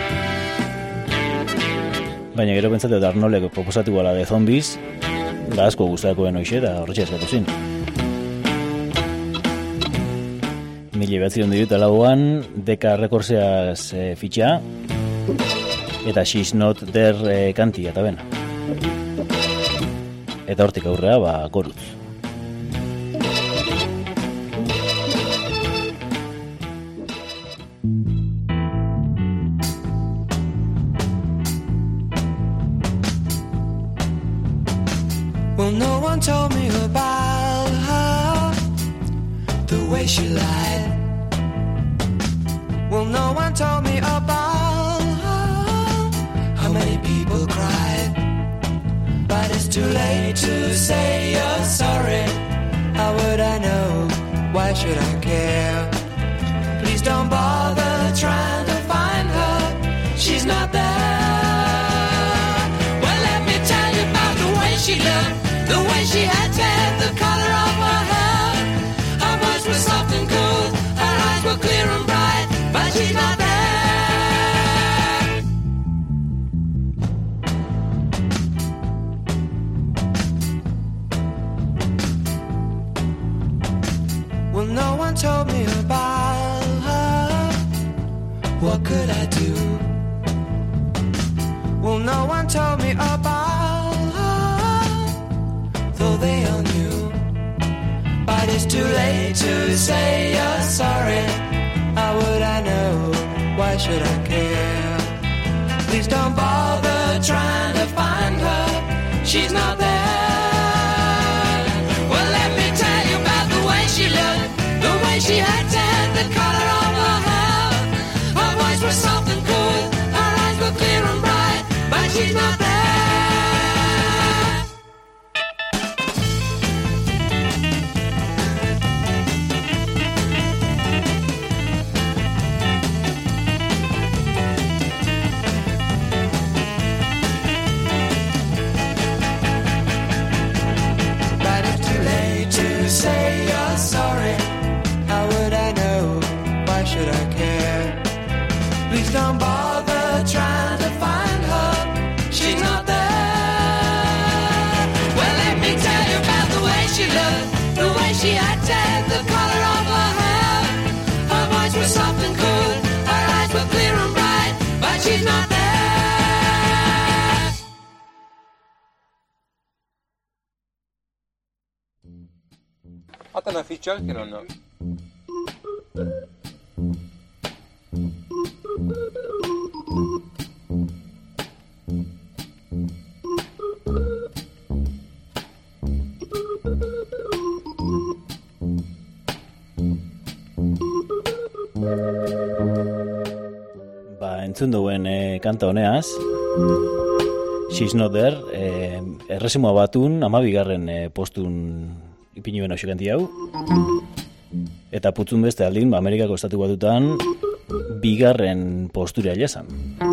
Speaker 2: Baina gero pentsatu eta Arnoldek proposatu gala de Zombies, da asko guztakoen hoxe da horretxe eskatu zin. Mila batzion dirut alauan, Decca Recordseaz e, fitxa, eta She's Not There e, kanti eta bena. Eta hortik aurrea, ba, korutz.
Speaker 6: Well, no one told me about her, the way she lied. Well, no one told me about her, how many people cried. But it's too late to say you're sorry. How would I know? Why should I care? Please don't bother trying to find her. She's not there. Well, let me tell you about the way she looked. The way she had tan, the color of her hair. Her voice was soft and cool, her eyes were clear and bright, but she's not there. Well, no one told me about her. What could I do? Well, no one told me about though they all knew. But it's too late to say you're sorry. How would I know? Why should I care? Please don't bother trying to find her. She's not there. Well, let me tell you about the way she looked, the way she had tan, the color of her hair. Her voice was soft and cool, her eyes were clear and bright, but she's not there. Say you're sorry. How would I know? Why should I care? Please don't bother trying to find her. She's not there. Well, let me tell you about the way she looked, the way she acted, the color of her hair. Her voice was soft and cool, her eyes were clear and bright, but she's not there.
Speaker 9: Hasta una ficha que no, no.
Speaker 2: Ba, entzun duen e, kanta honeaz, She's Not There, e, erresimoa batun, amabigarren e, postun ipini bena osekanti hau, eta putzun beste aldin, ba, Amerikako estatu batutan, bigarren postura jasan.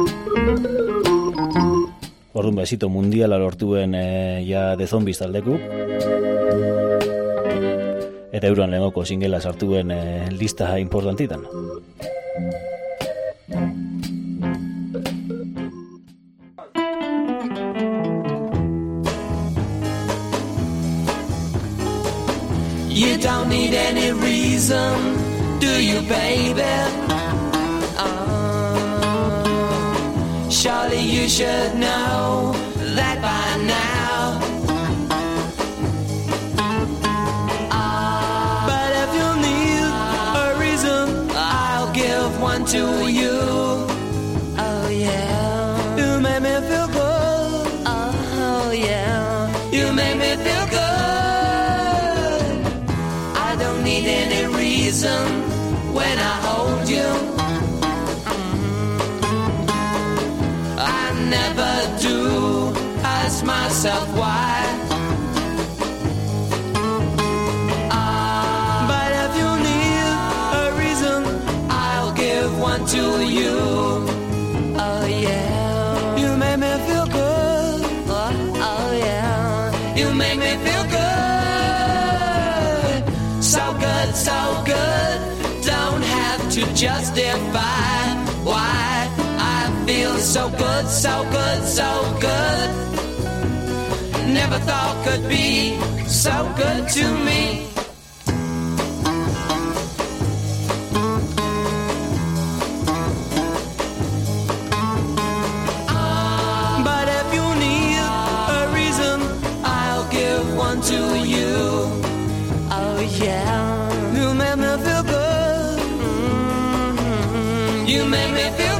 Speaker 2: Orduan ba, esito mundiala lortuen e, ja The Zombies taldeku, eta euran lehengoko singela sartuen e, lista importantitan.
Speaker 8: You don't need any reason, do you, baby? Oh, surely you should know that by now. Oh, but if you need a reason, I'll give one to you. Oh yeah, you make me feel good. Oh yeah, you make me feel good. Need any reason when I hold you. Mm-hmm. I never do ask myself why. Uh, but if you need a reason, I'll give one to you. Oh yeah, you make me feel good. Oh, oh yeah, you make me feel good. So good, so good, don't have to justify why I feel so good, so good, so good. Never thought could be so good to me. But if you need a reason, I'll give one to you. Oh yeah, you make me feel good. Mm-hmm. You make me feel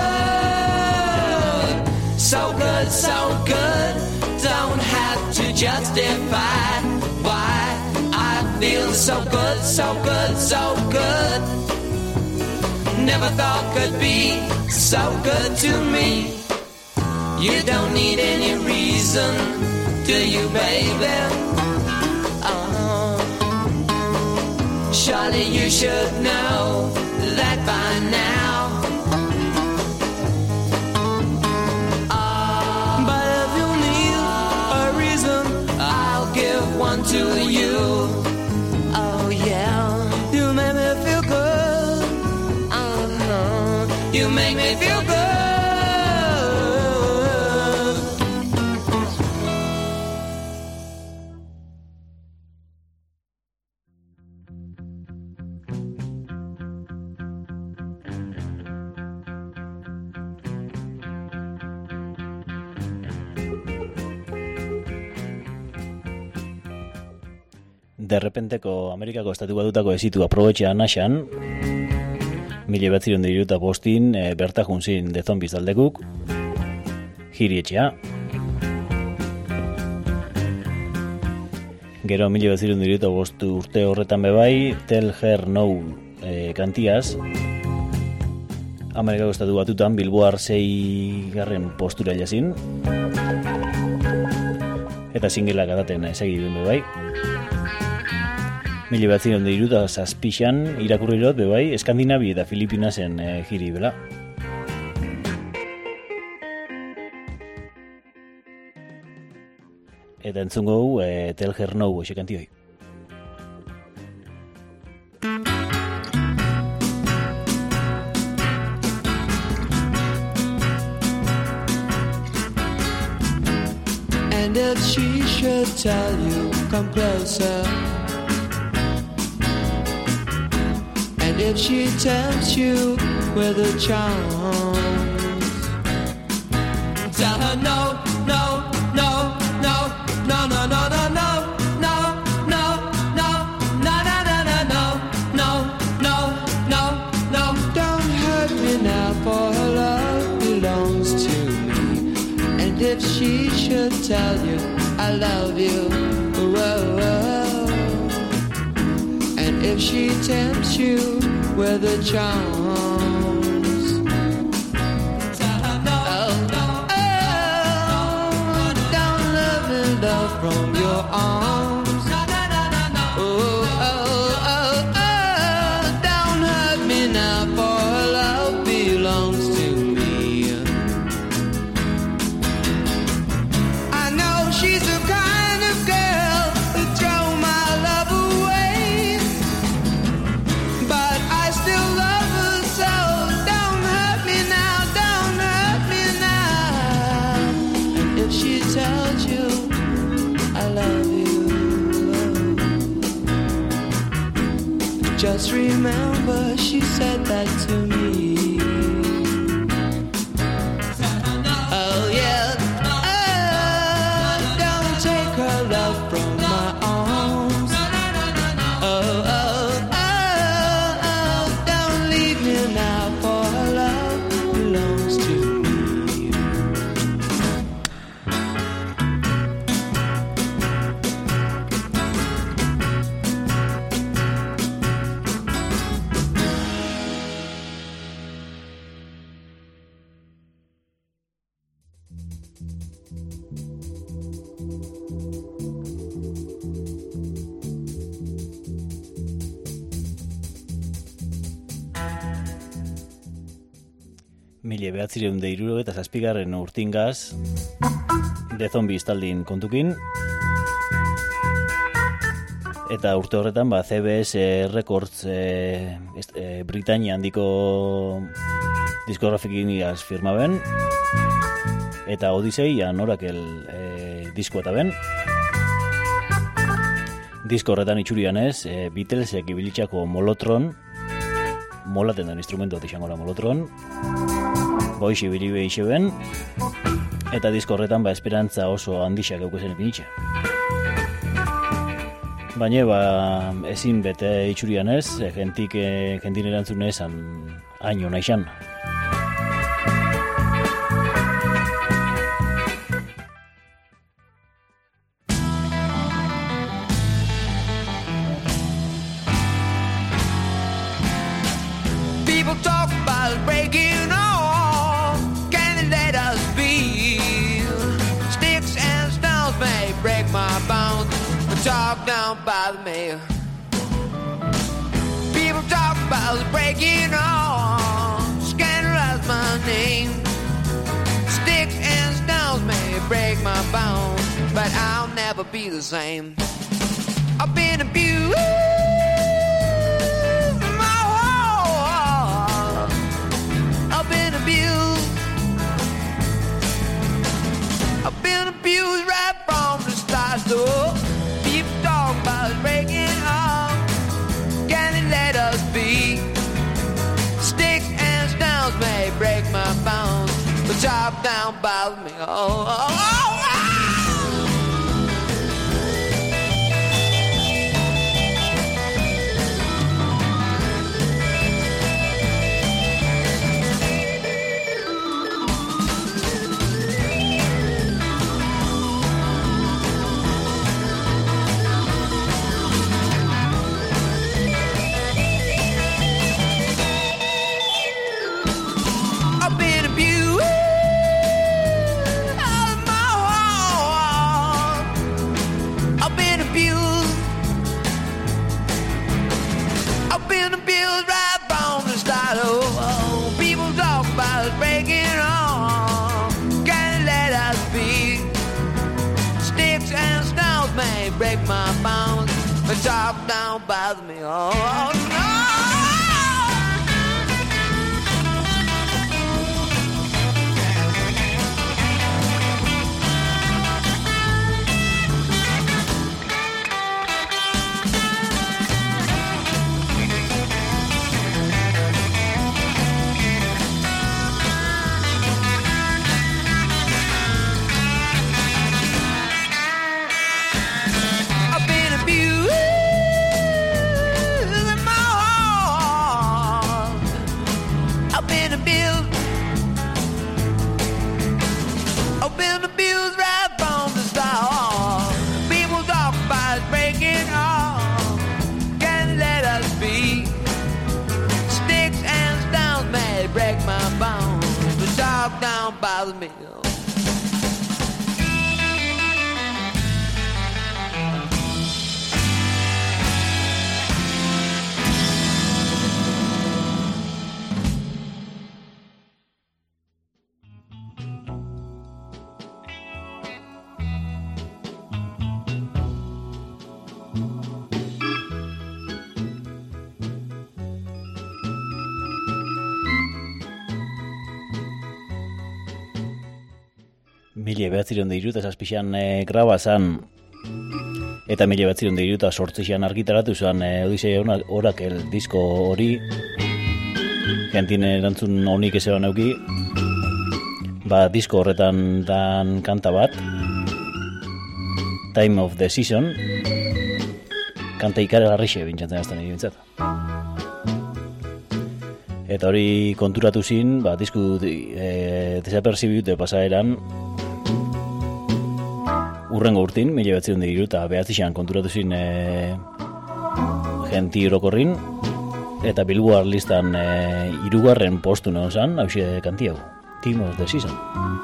Speaker 8: good. So good, so good. Don't have to justify why I feel so good, so good, so good. Never thought could be so good to me. You don't need any reason, do you, baby? Surely you should know that by now. Uh, but if you need a reason, I'll give one to you. Oh yeah, you make me feel good. Uh-huh. You make me feel good.
Speaker 2: Derrepenteko Amerikako estatu batutako esitu aprobetxea naxan, mila batziron diruta postin e, bertajun zin de zombiz aldekuk, jirietxea. Gero mila batziron diruta bostu urte horretan bebai, Tell Her No e, kantiaz, Amerikako estatu batutan Billboard sei garren postura ilazin, eta singelak adaten segidun bebai. Mila batziron diruta zazpixan irakurrirot bebai Eskandinavi eta Filipinasen e, jiri bela. Eta entzungo gu e, Tell Her No ese kantioi.
Speaker 8: And if she should tell you, come closer. And if she tempts you with her charms, tell her no, no, no, no, no, no, no, no, no, no, no, no, no, no, no, no, no, no. Don't hurt me now, for her love belongs to me. And if she should tell you I love you, whoa, whoa. And if she tempts you with her charms, tell her no, oh, no, oh, don't let me love from your arms. No, no, no, no, no. Oh, oh, oh, oh, don't hurt me now, for her love belongs to me. I know she's the kind of girl who throw my love away, but I still love her so. Don't hurt me now, don't hurt me now. If she tells you I love you,
Speaker 6: Just remember she said that to me. Oh yeah, oh, don't take her love from my arms. Oh, oh, oh, oh, don't leave me now, for her love belongs to me.
Speaker 2: Mila behatzireun da hirurogeita zazpigarren urtingaz, The Zombies taldin kontukin, eta urte horretan ba, C B S Records e, e, Britania handiko diskografikin igaz firmaben, eta Odyssey and Oracle e, disko eta ben. Disko horretan itxurian ez, e, Beatlesek ibilitzako molotron, molaten den instrumentu izango da molotron, boixi bili behixe ben, eta disko horretan ba, esperantza oso handixak eukezen ipinitxe. Baina ba, ezin bete itxurian ez, e, jentik, e, jentin erantzun ezan haino naixan.
Speaker 6: People talk about breaking on, can they let us be? Sticks and stones may break my bones, but talk don't bother me. People talk about breaking on, scandalize my name. Sticks and stones may break my bones, but I'll never be the same. I've been abused. I've been abused. I've been abused right from the start. So people talk about breaking off. Can they let us be? Sticks and stones may break my bones, but talk down bother me. Oh, oh, oh, oh. I've been abused out of my heart. I've been abused. I've been abused right from the start. Oh, oh. People talk about breaking on. Can they let us be? Sticks and stones may break my bones, but talk don't bother me. Oh, oh no. I've been abused in my heart. I've been abused. I've been abused right from the start. People talk about breaking off. Can they let us be? Sticks and stones may break my bones, but talk don't bother me.
Speaker 2: Mila behatzireun da hirurogeita zazpian e, graba zan Eta mila batziron deiruta sortzean argitaratu zuen e, Odisei Orakel disko hori, jentine erantzun honik ezeban euki, ba, disko horretan dan kanta bat, Time of the Season, kanta ikaragarrixe bintxatzen azten egin bintzat. Eta hori konturatu zin, ba, disku e, desapercibute pasaeran, urrengo urtin, mila batziron diru, eta behatzixan konturatu zin e, genti orokorrin, eta Billboard listan e, irugarren postu non zan, hauxe kanti hau, Time of the Season.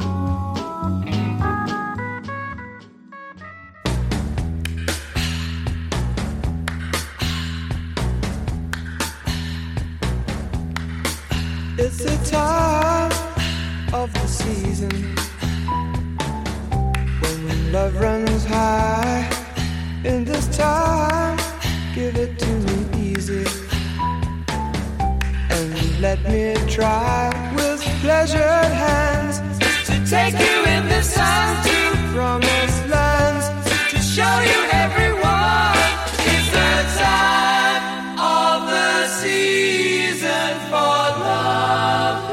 Speaker 6: It's the time of the season when love runs high. In this time, give it to me easy and let me try with pleasured hands to take you in the sun to promised lands, to show you everyone. It's the time of the season for love.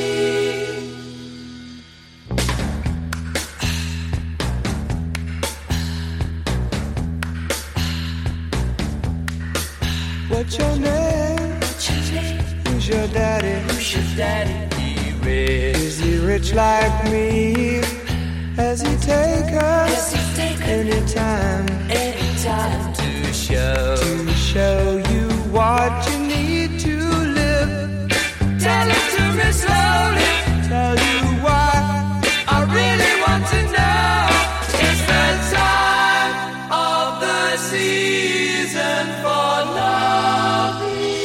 Speaker 6: What's your name? What's your name? Who's your daddy? Who's your daddy? He rich. Is he rich like me? Has he take us anytime? Anytime to show to show you what you need to live. Tell it to me slowly. Tell you why I really want to know. It's the time of the season for love.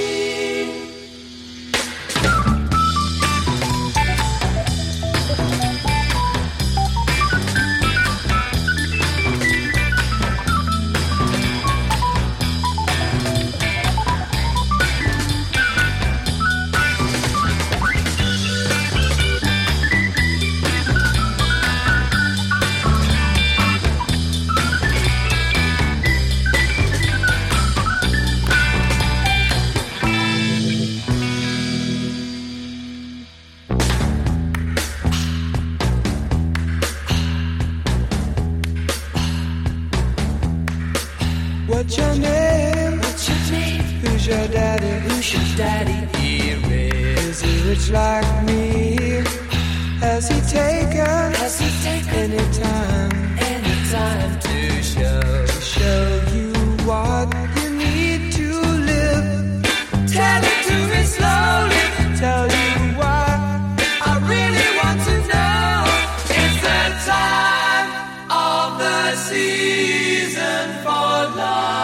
Speaker 6: What's your name? What's your name? Who's your daddy? Who's your daddy? He rich. Is he rich like me? Has he taken? Has he taken anytime? Anytime to show to show you what you need to live. Tell it to me slowly. Tell you why I really want to know. It's the time of the season for love.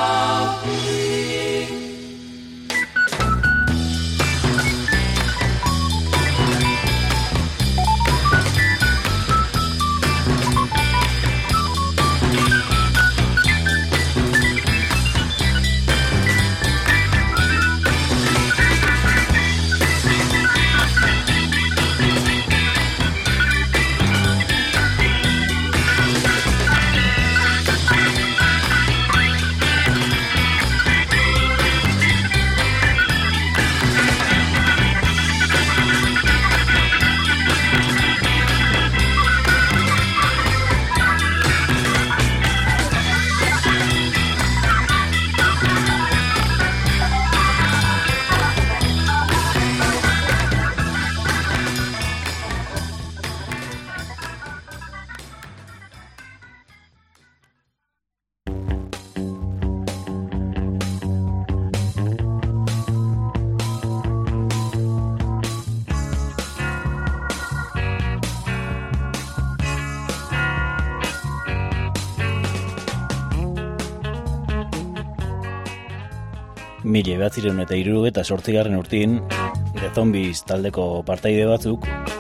Speaker 2: Mila batzireun eta hiru eta sortzigarren urtin, The Zombies taldeko partaide batzuk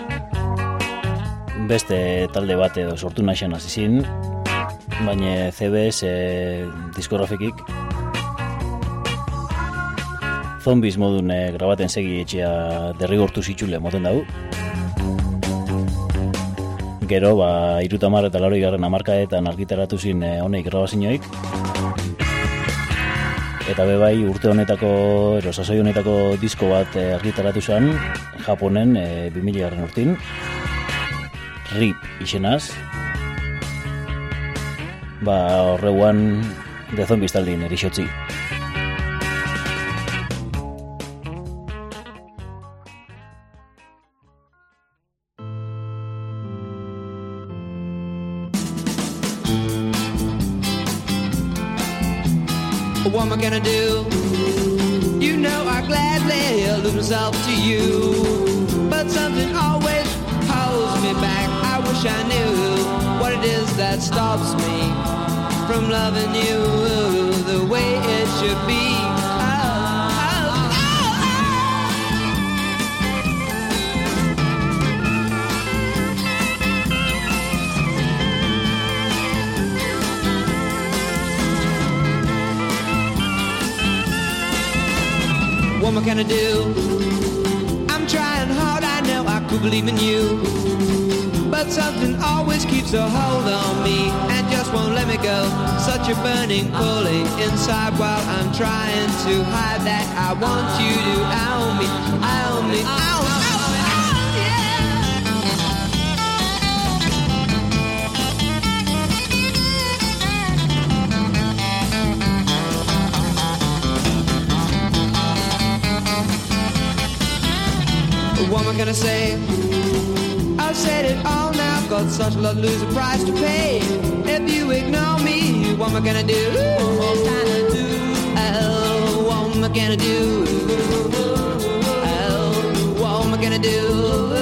Speaker 2: beste talde bat edo sortu naixen azizin, baina C B S e, diskografikik Zombies modun e, grabaten segi etxea derrigortu zitxule moten dau. Gero, ba, irutamar eta lauroi garren amarkaetan argitaratu zin e, honeik grabazinioik. Eta bebai urte honetako, ero sasoi honetako disko bat eh, argitaratu zen, Japonen eh, bi mila garren urtin, Rip izenaz. Ba, horreuan The Zombies taldin erixotzi.
Speaker 10: What am I gonna do? You know I gladly lose myself to you, but something always holds me back. I wish I knew what it is that stops me from loving you the way it should be. What am I gonna do? I'm trying hard, I know I could believe in you, but something always keeps a hold on me and just won't let me go. Such a burning pulling inside while I'm trying to hide that I want you to own me, own me, own me. What am I gonna say? I've said it all now, got such a lot to lose, a price to pay. If you ignore me, what am I gonna do? What am I gonna do? Oh, what am I gonna do? Oh, what am I gonna do?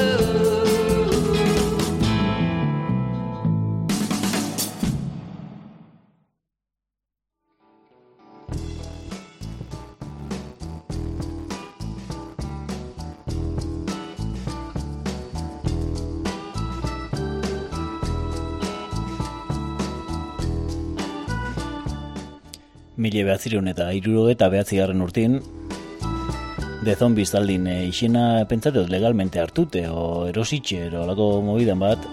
Speaker 2: Mila behatzireun eta hirurogeta behatzigarren urtin, The Zombies taldin e, izena pentsateot legalmente hartute, o erositxe, ero lako mobidan bat,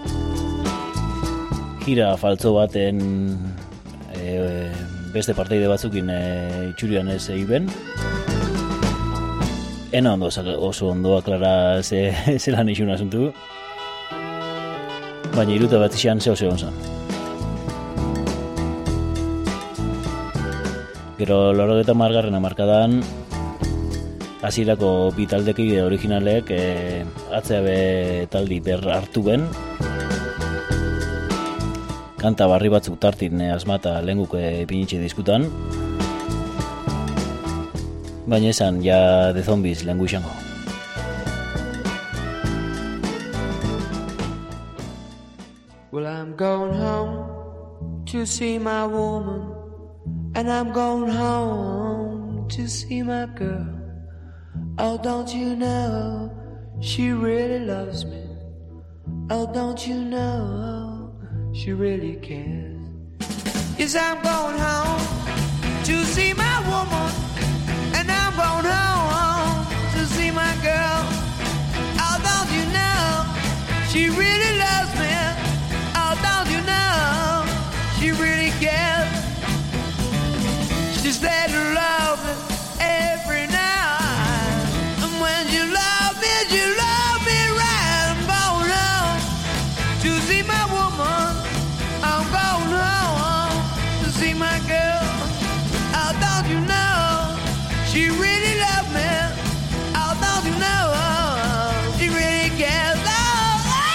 Speaker 2: gira faltzo baten e, beste parteide batzukin e, itxurian ez eiben. Ena ondo, oso ondo aklara ze, zelan izun asuntu, baina iruta bat izan zeo zehon zan. Gero laurogeita hamargarren hamarkadan hasierako bi taldekide originalek e, A C B taldi ber hartu ben, kanta barri batzuk tartin e, asmata lehenguk e, pinitxe diskutan, baina esan ja The Zombies lehengu izango.
Speaker 10: Well, I'm going home to see my woman, and I'm going home to see my girl. Oh, don't you know she really loves me? Oh, don't you know she really cares? Yes, I'm going home to see my woman, and I'm going home to see my girl. Oh, don't you know she really loves me? Oh, don't you know she really cares? She's there to love me every night, and when you love me, you love me right. I'm going home to see my woman, I'm going home to see my girl. Oh, don't you know she really loves me? Oh, don't you know she really cares? Oh, oh.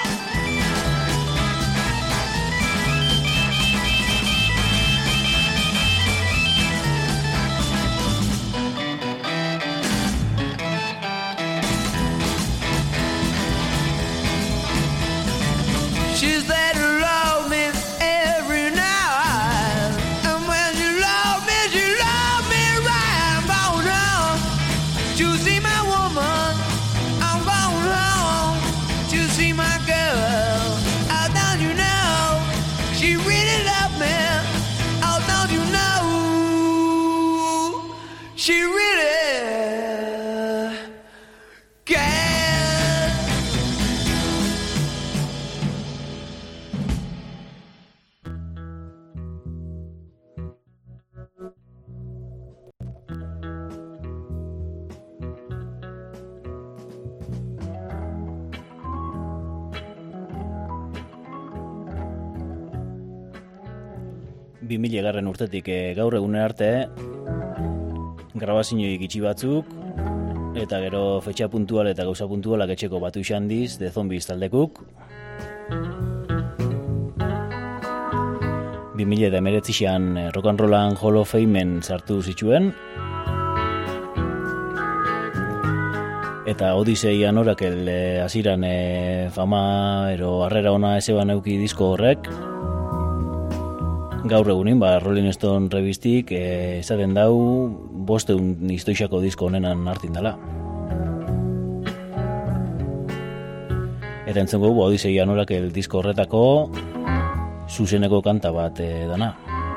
Speaker 10: She's there to love me every night, and when you love me, you love me right. I'm going home to see my woman, I'm going home to see my girl. Oh, don't you know she really loves me? Oh, don't you know she really cares?
Speaker 2: bi mila garren urtetik e, gaur egunen arte grabazioik itxi batzuk eta gero fetxa puntual eta gauza puntualak etxeko batu xandiz The Zombies taldekuk. bi mila hemeretzian Rock and Rollan Hall of Fameen sartu zituen. Eta Odyssey-an Orakel e, aziran e, fama ero harrera ona ezeban euki disko horrek. Gaur egunin, ba, Rolling Stone revistik e, esaten dau bosteun historiako disko honenan hartin dela. Eta entzongo ba, Odyssey-an Orakel disko horretako zuzeneko kanta bat e, dana.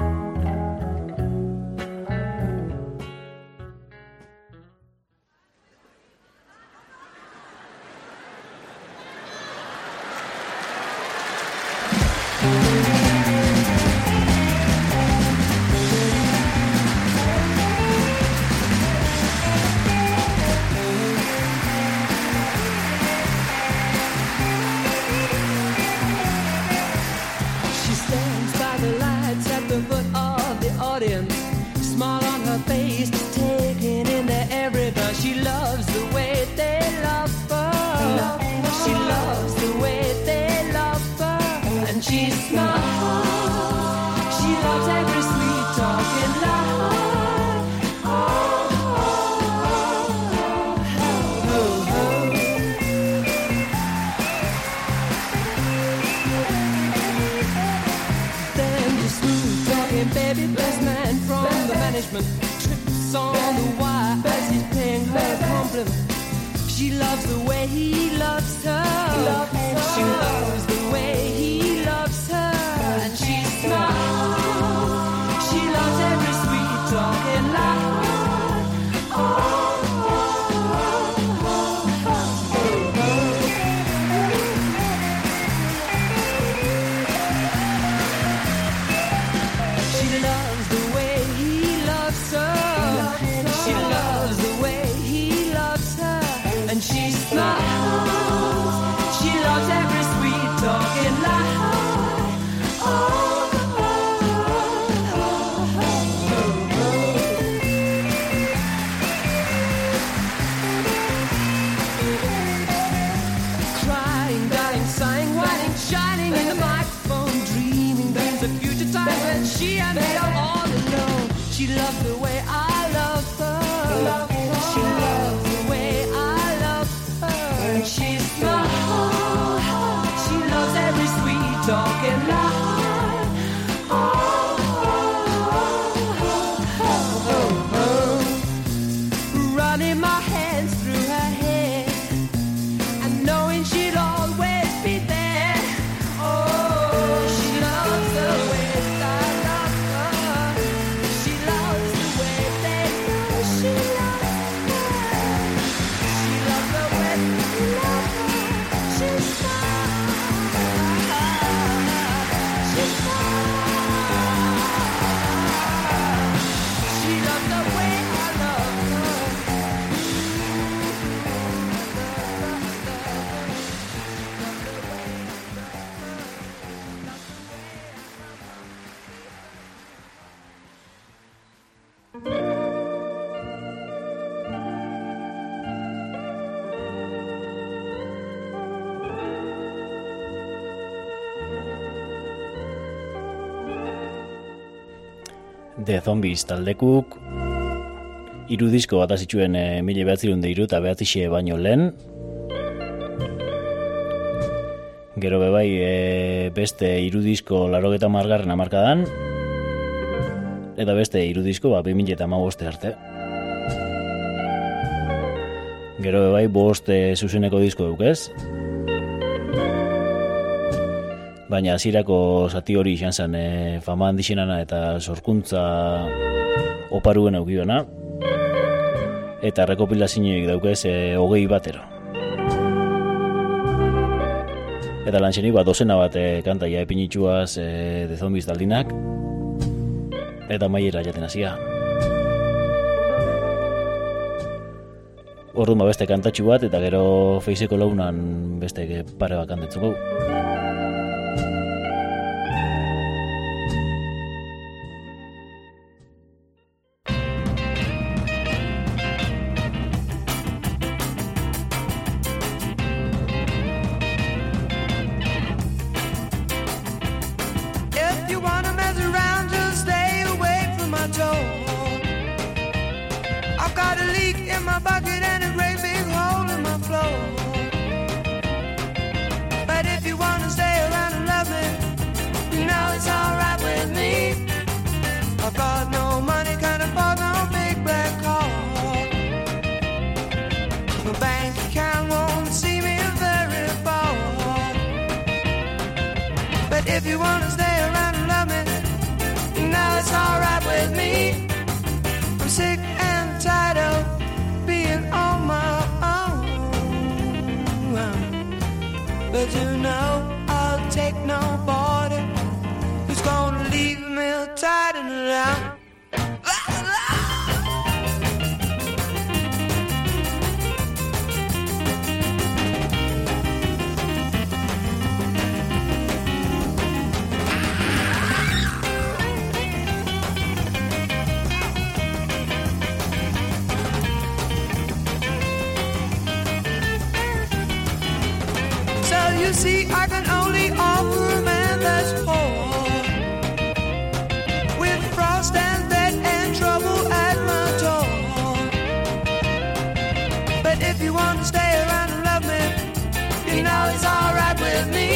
Speaker 2: The Zombies taldekuk hiru disko bat azituen e, mila behatzirun deiru eta behatzixe baino lehen. Gero bebai e, beste hiru disko larogeta margarren amarkadan eta beste hiru disko ba, bi mila eta hamaboste arte. Gero bebai bost e, zuzeneko disko dukez. Baina hasierako zati hori izan zen e, fama handixenana eta sorkuntza oparuen aukiona. Eta rekopilazioik daukez e, hogei batero. Eta lantxenik bat dozena bat e, kanta ja epinitxuaz e, The Zombies taldinak. Eta maiera jaten hasia. Orduan ba beste kantatxu bat eta gero Feizeko launan beste pare bat kantetzuko.
Speaker 10: I've got a leak in my bucket and a great big hole in my floor. But if you wanna stay around and love me, you know it's alright with me. I've got no money, can't afford no big black car. My bank account won't see me very far. But if you wanna stay around and love me, you know it's alright with me. I'm sick and tired of being on my own. But you know I'll take nobody who's gonna leave me tied and around. You see, I can only offer a man that's poor, with frost and debt and trouble at my door. But if you want to stay around and love me, you know it's alright with me.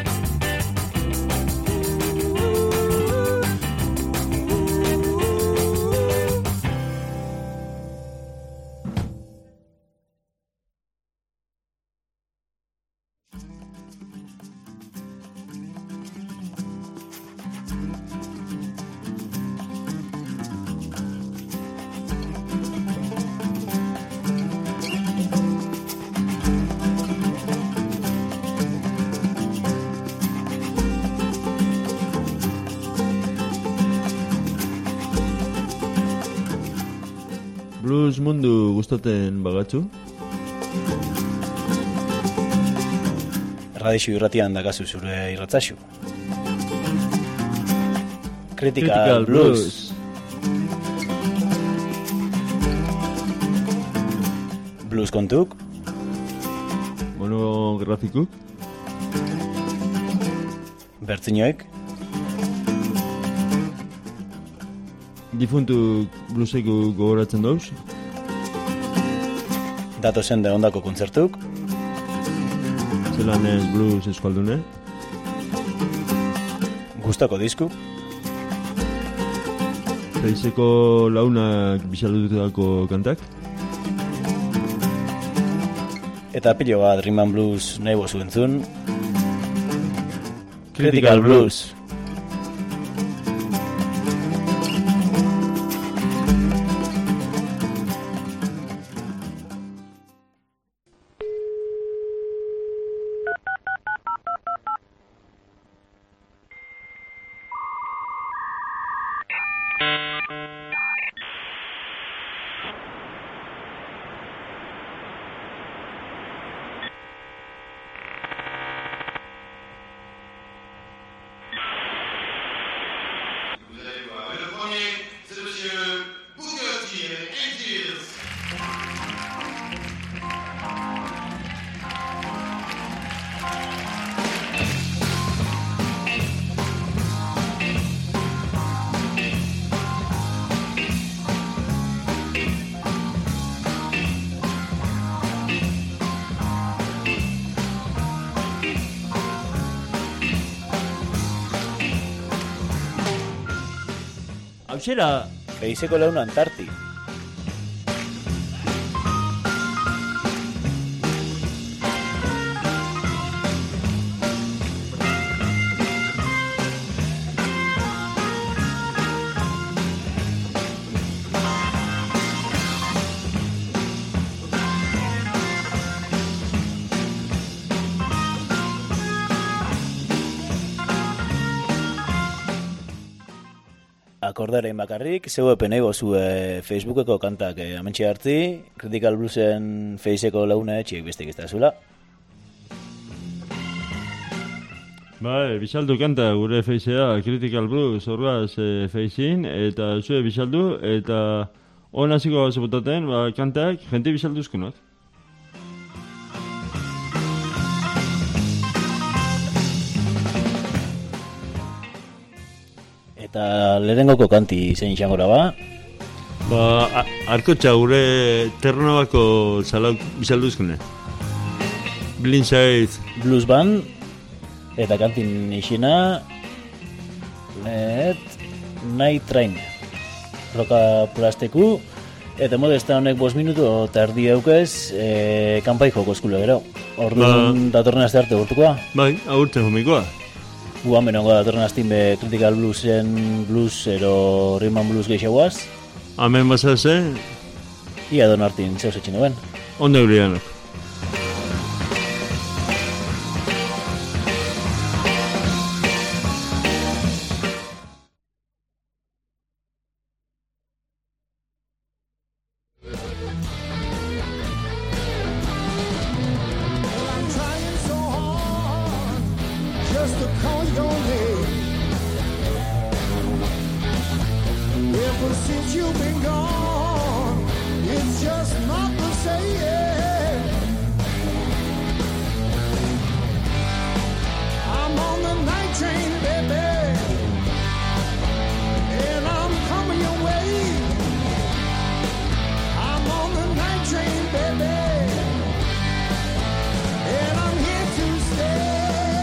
Speaker 3: Blues mundu gustaten bagatzu?
Speaker 2: Radixu irratian dakazu zure irratzaxu. Critical,
Speaker 3: Critical
Speaker 2: Blues.
Speaker 3: Blues.
Speaker 2: Blues kontuk.
Speaker 3: Monografikuk.
Speaker 2: Bertzinoek.
Speaker 3: Difuntu blueseko gogoratzen dauz.
Speaker 2: Datozen de ondako kontzertuk.
Speaker 3: Zelan ez blues eskaldune.
Speaker 2: Gustako disku.
Speaker 3: Feizeko launak bisalututako kantak.
Speaker 2: Eta pilo bat Rhythm and Blues nahi bozu entzun. Critical Blues.
Speaker 3: Hauxera,
Speaker 2: Feizeko launa Antarti. Akordaren bakarrik, zeu epen ego zu e, Facebookeko kantak e, amentxe hartzi, Critical Bluesen Feizeko launa etxiek bestek ez da zula.
Speaker 3: Bai, bisaldu kanta gure feizea Critical Blues horraz e, feizin, eta zue bisaldu, eta hon hasiko zebotaten, ba, kantak jente bisalduzkunat.
Speaker 2: Eta lehenengoko kanti zein izango ba.
Speaker 3: Ba, a- arkotxa gure terrenabako salauk bizalduzkune. Blindside
Speaker 2: Blues Band, eta kantin isina, et, Night Train. Roka pulasteku, eta modesta honek bost minutu, eta erdi eukez, e, kanpai joko eskule gero. Orduan datorren aste arte urtukoa.
Speaker 3: Bai, agurtzen jomikoa.
Speaker 2: Guan benongo datorren astin be Critical Bluesen blues ero rhythm and blues geixauaz.
Speaker 3: Hemen bazase,
Speaker 2: Ia don hartin zeus etxin duen.
Speaker 3: ondo eurianok.
Speaker 6: Trying so hard just to call your name. Ever since you've been gone, it's just not the same. I'm on the night train, baby, and I'm coming your way. I'm on the night train, baby. And I'm here to stay.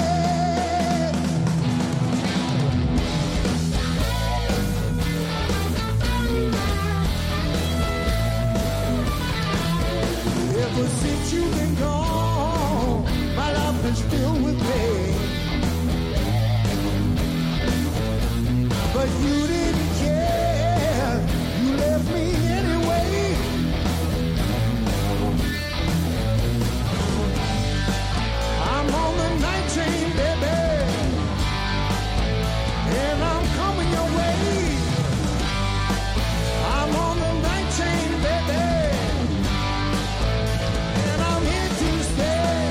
Speaker 6: Ever since you've been gone, my life is filled with pain. But you didn't care, you left me anyway. I'm on the night train, baby, and I'm coming your way. I'm on the night train, baby, and I'm here to stay.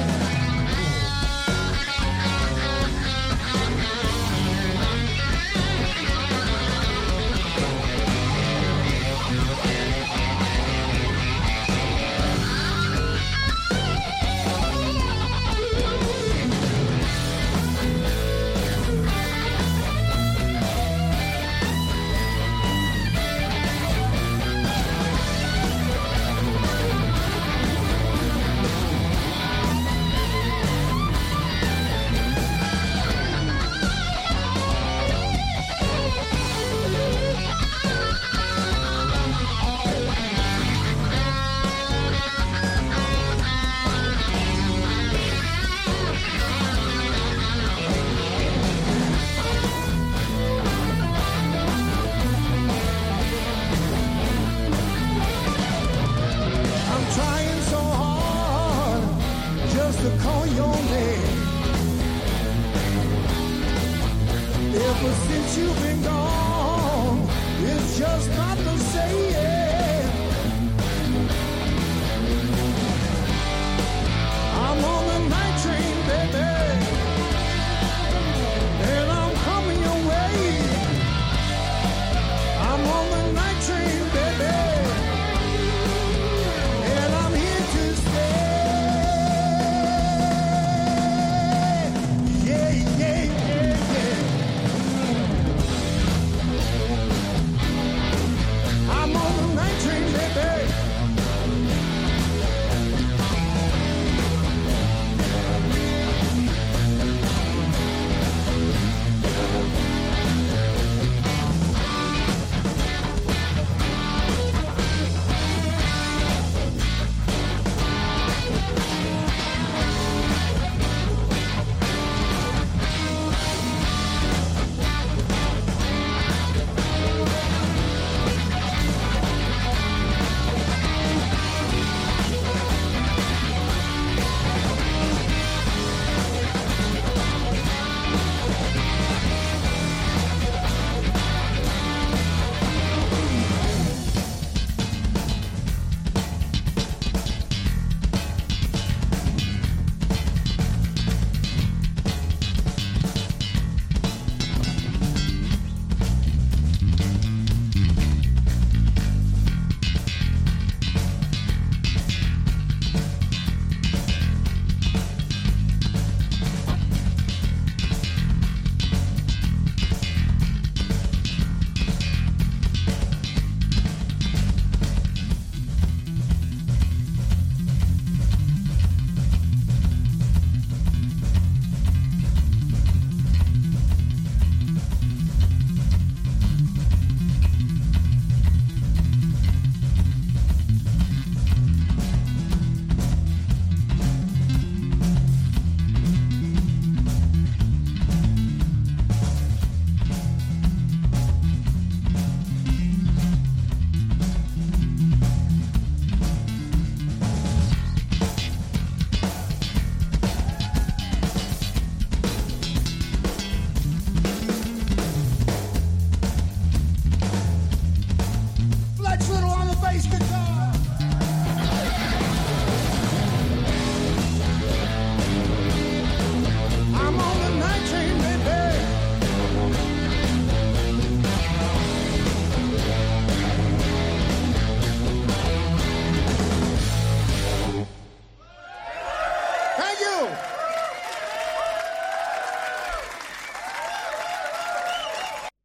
Speaker 6: I'm trying so hard just to call your name. Ever since you've been gone, it's just not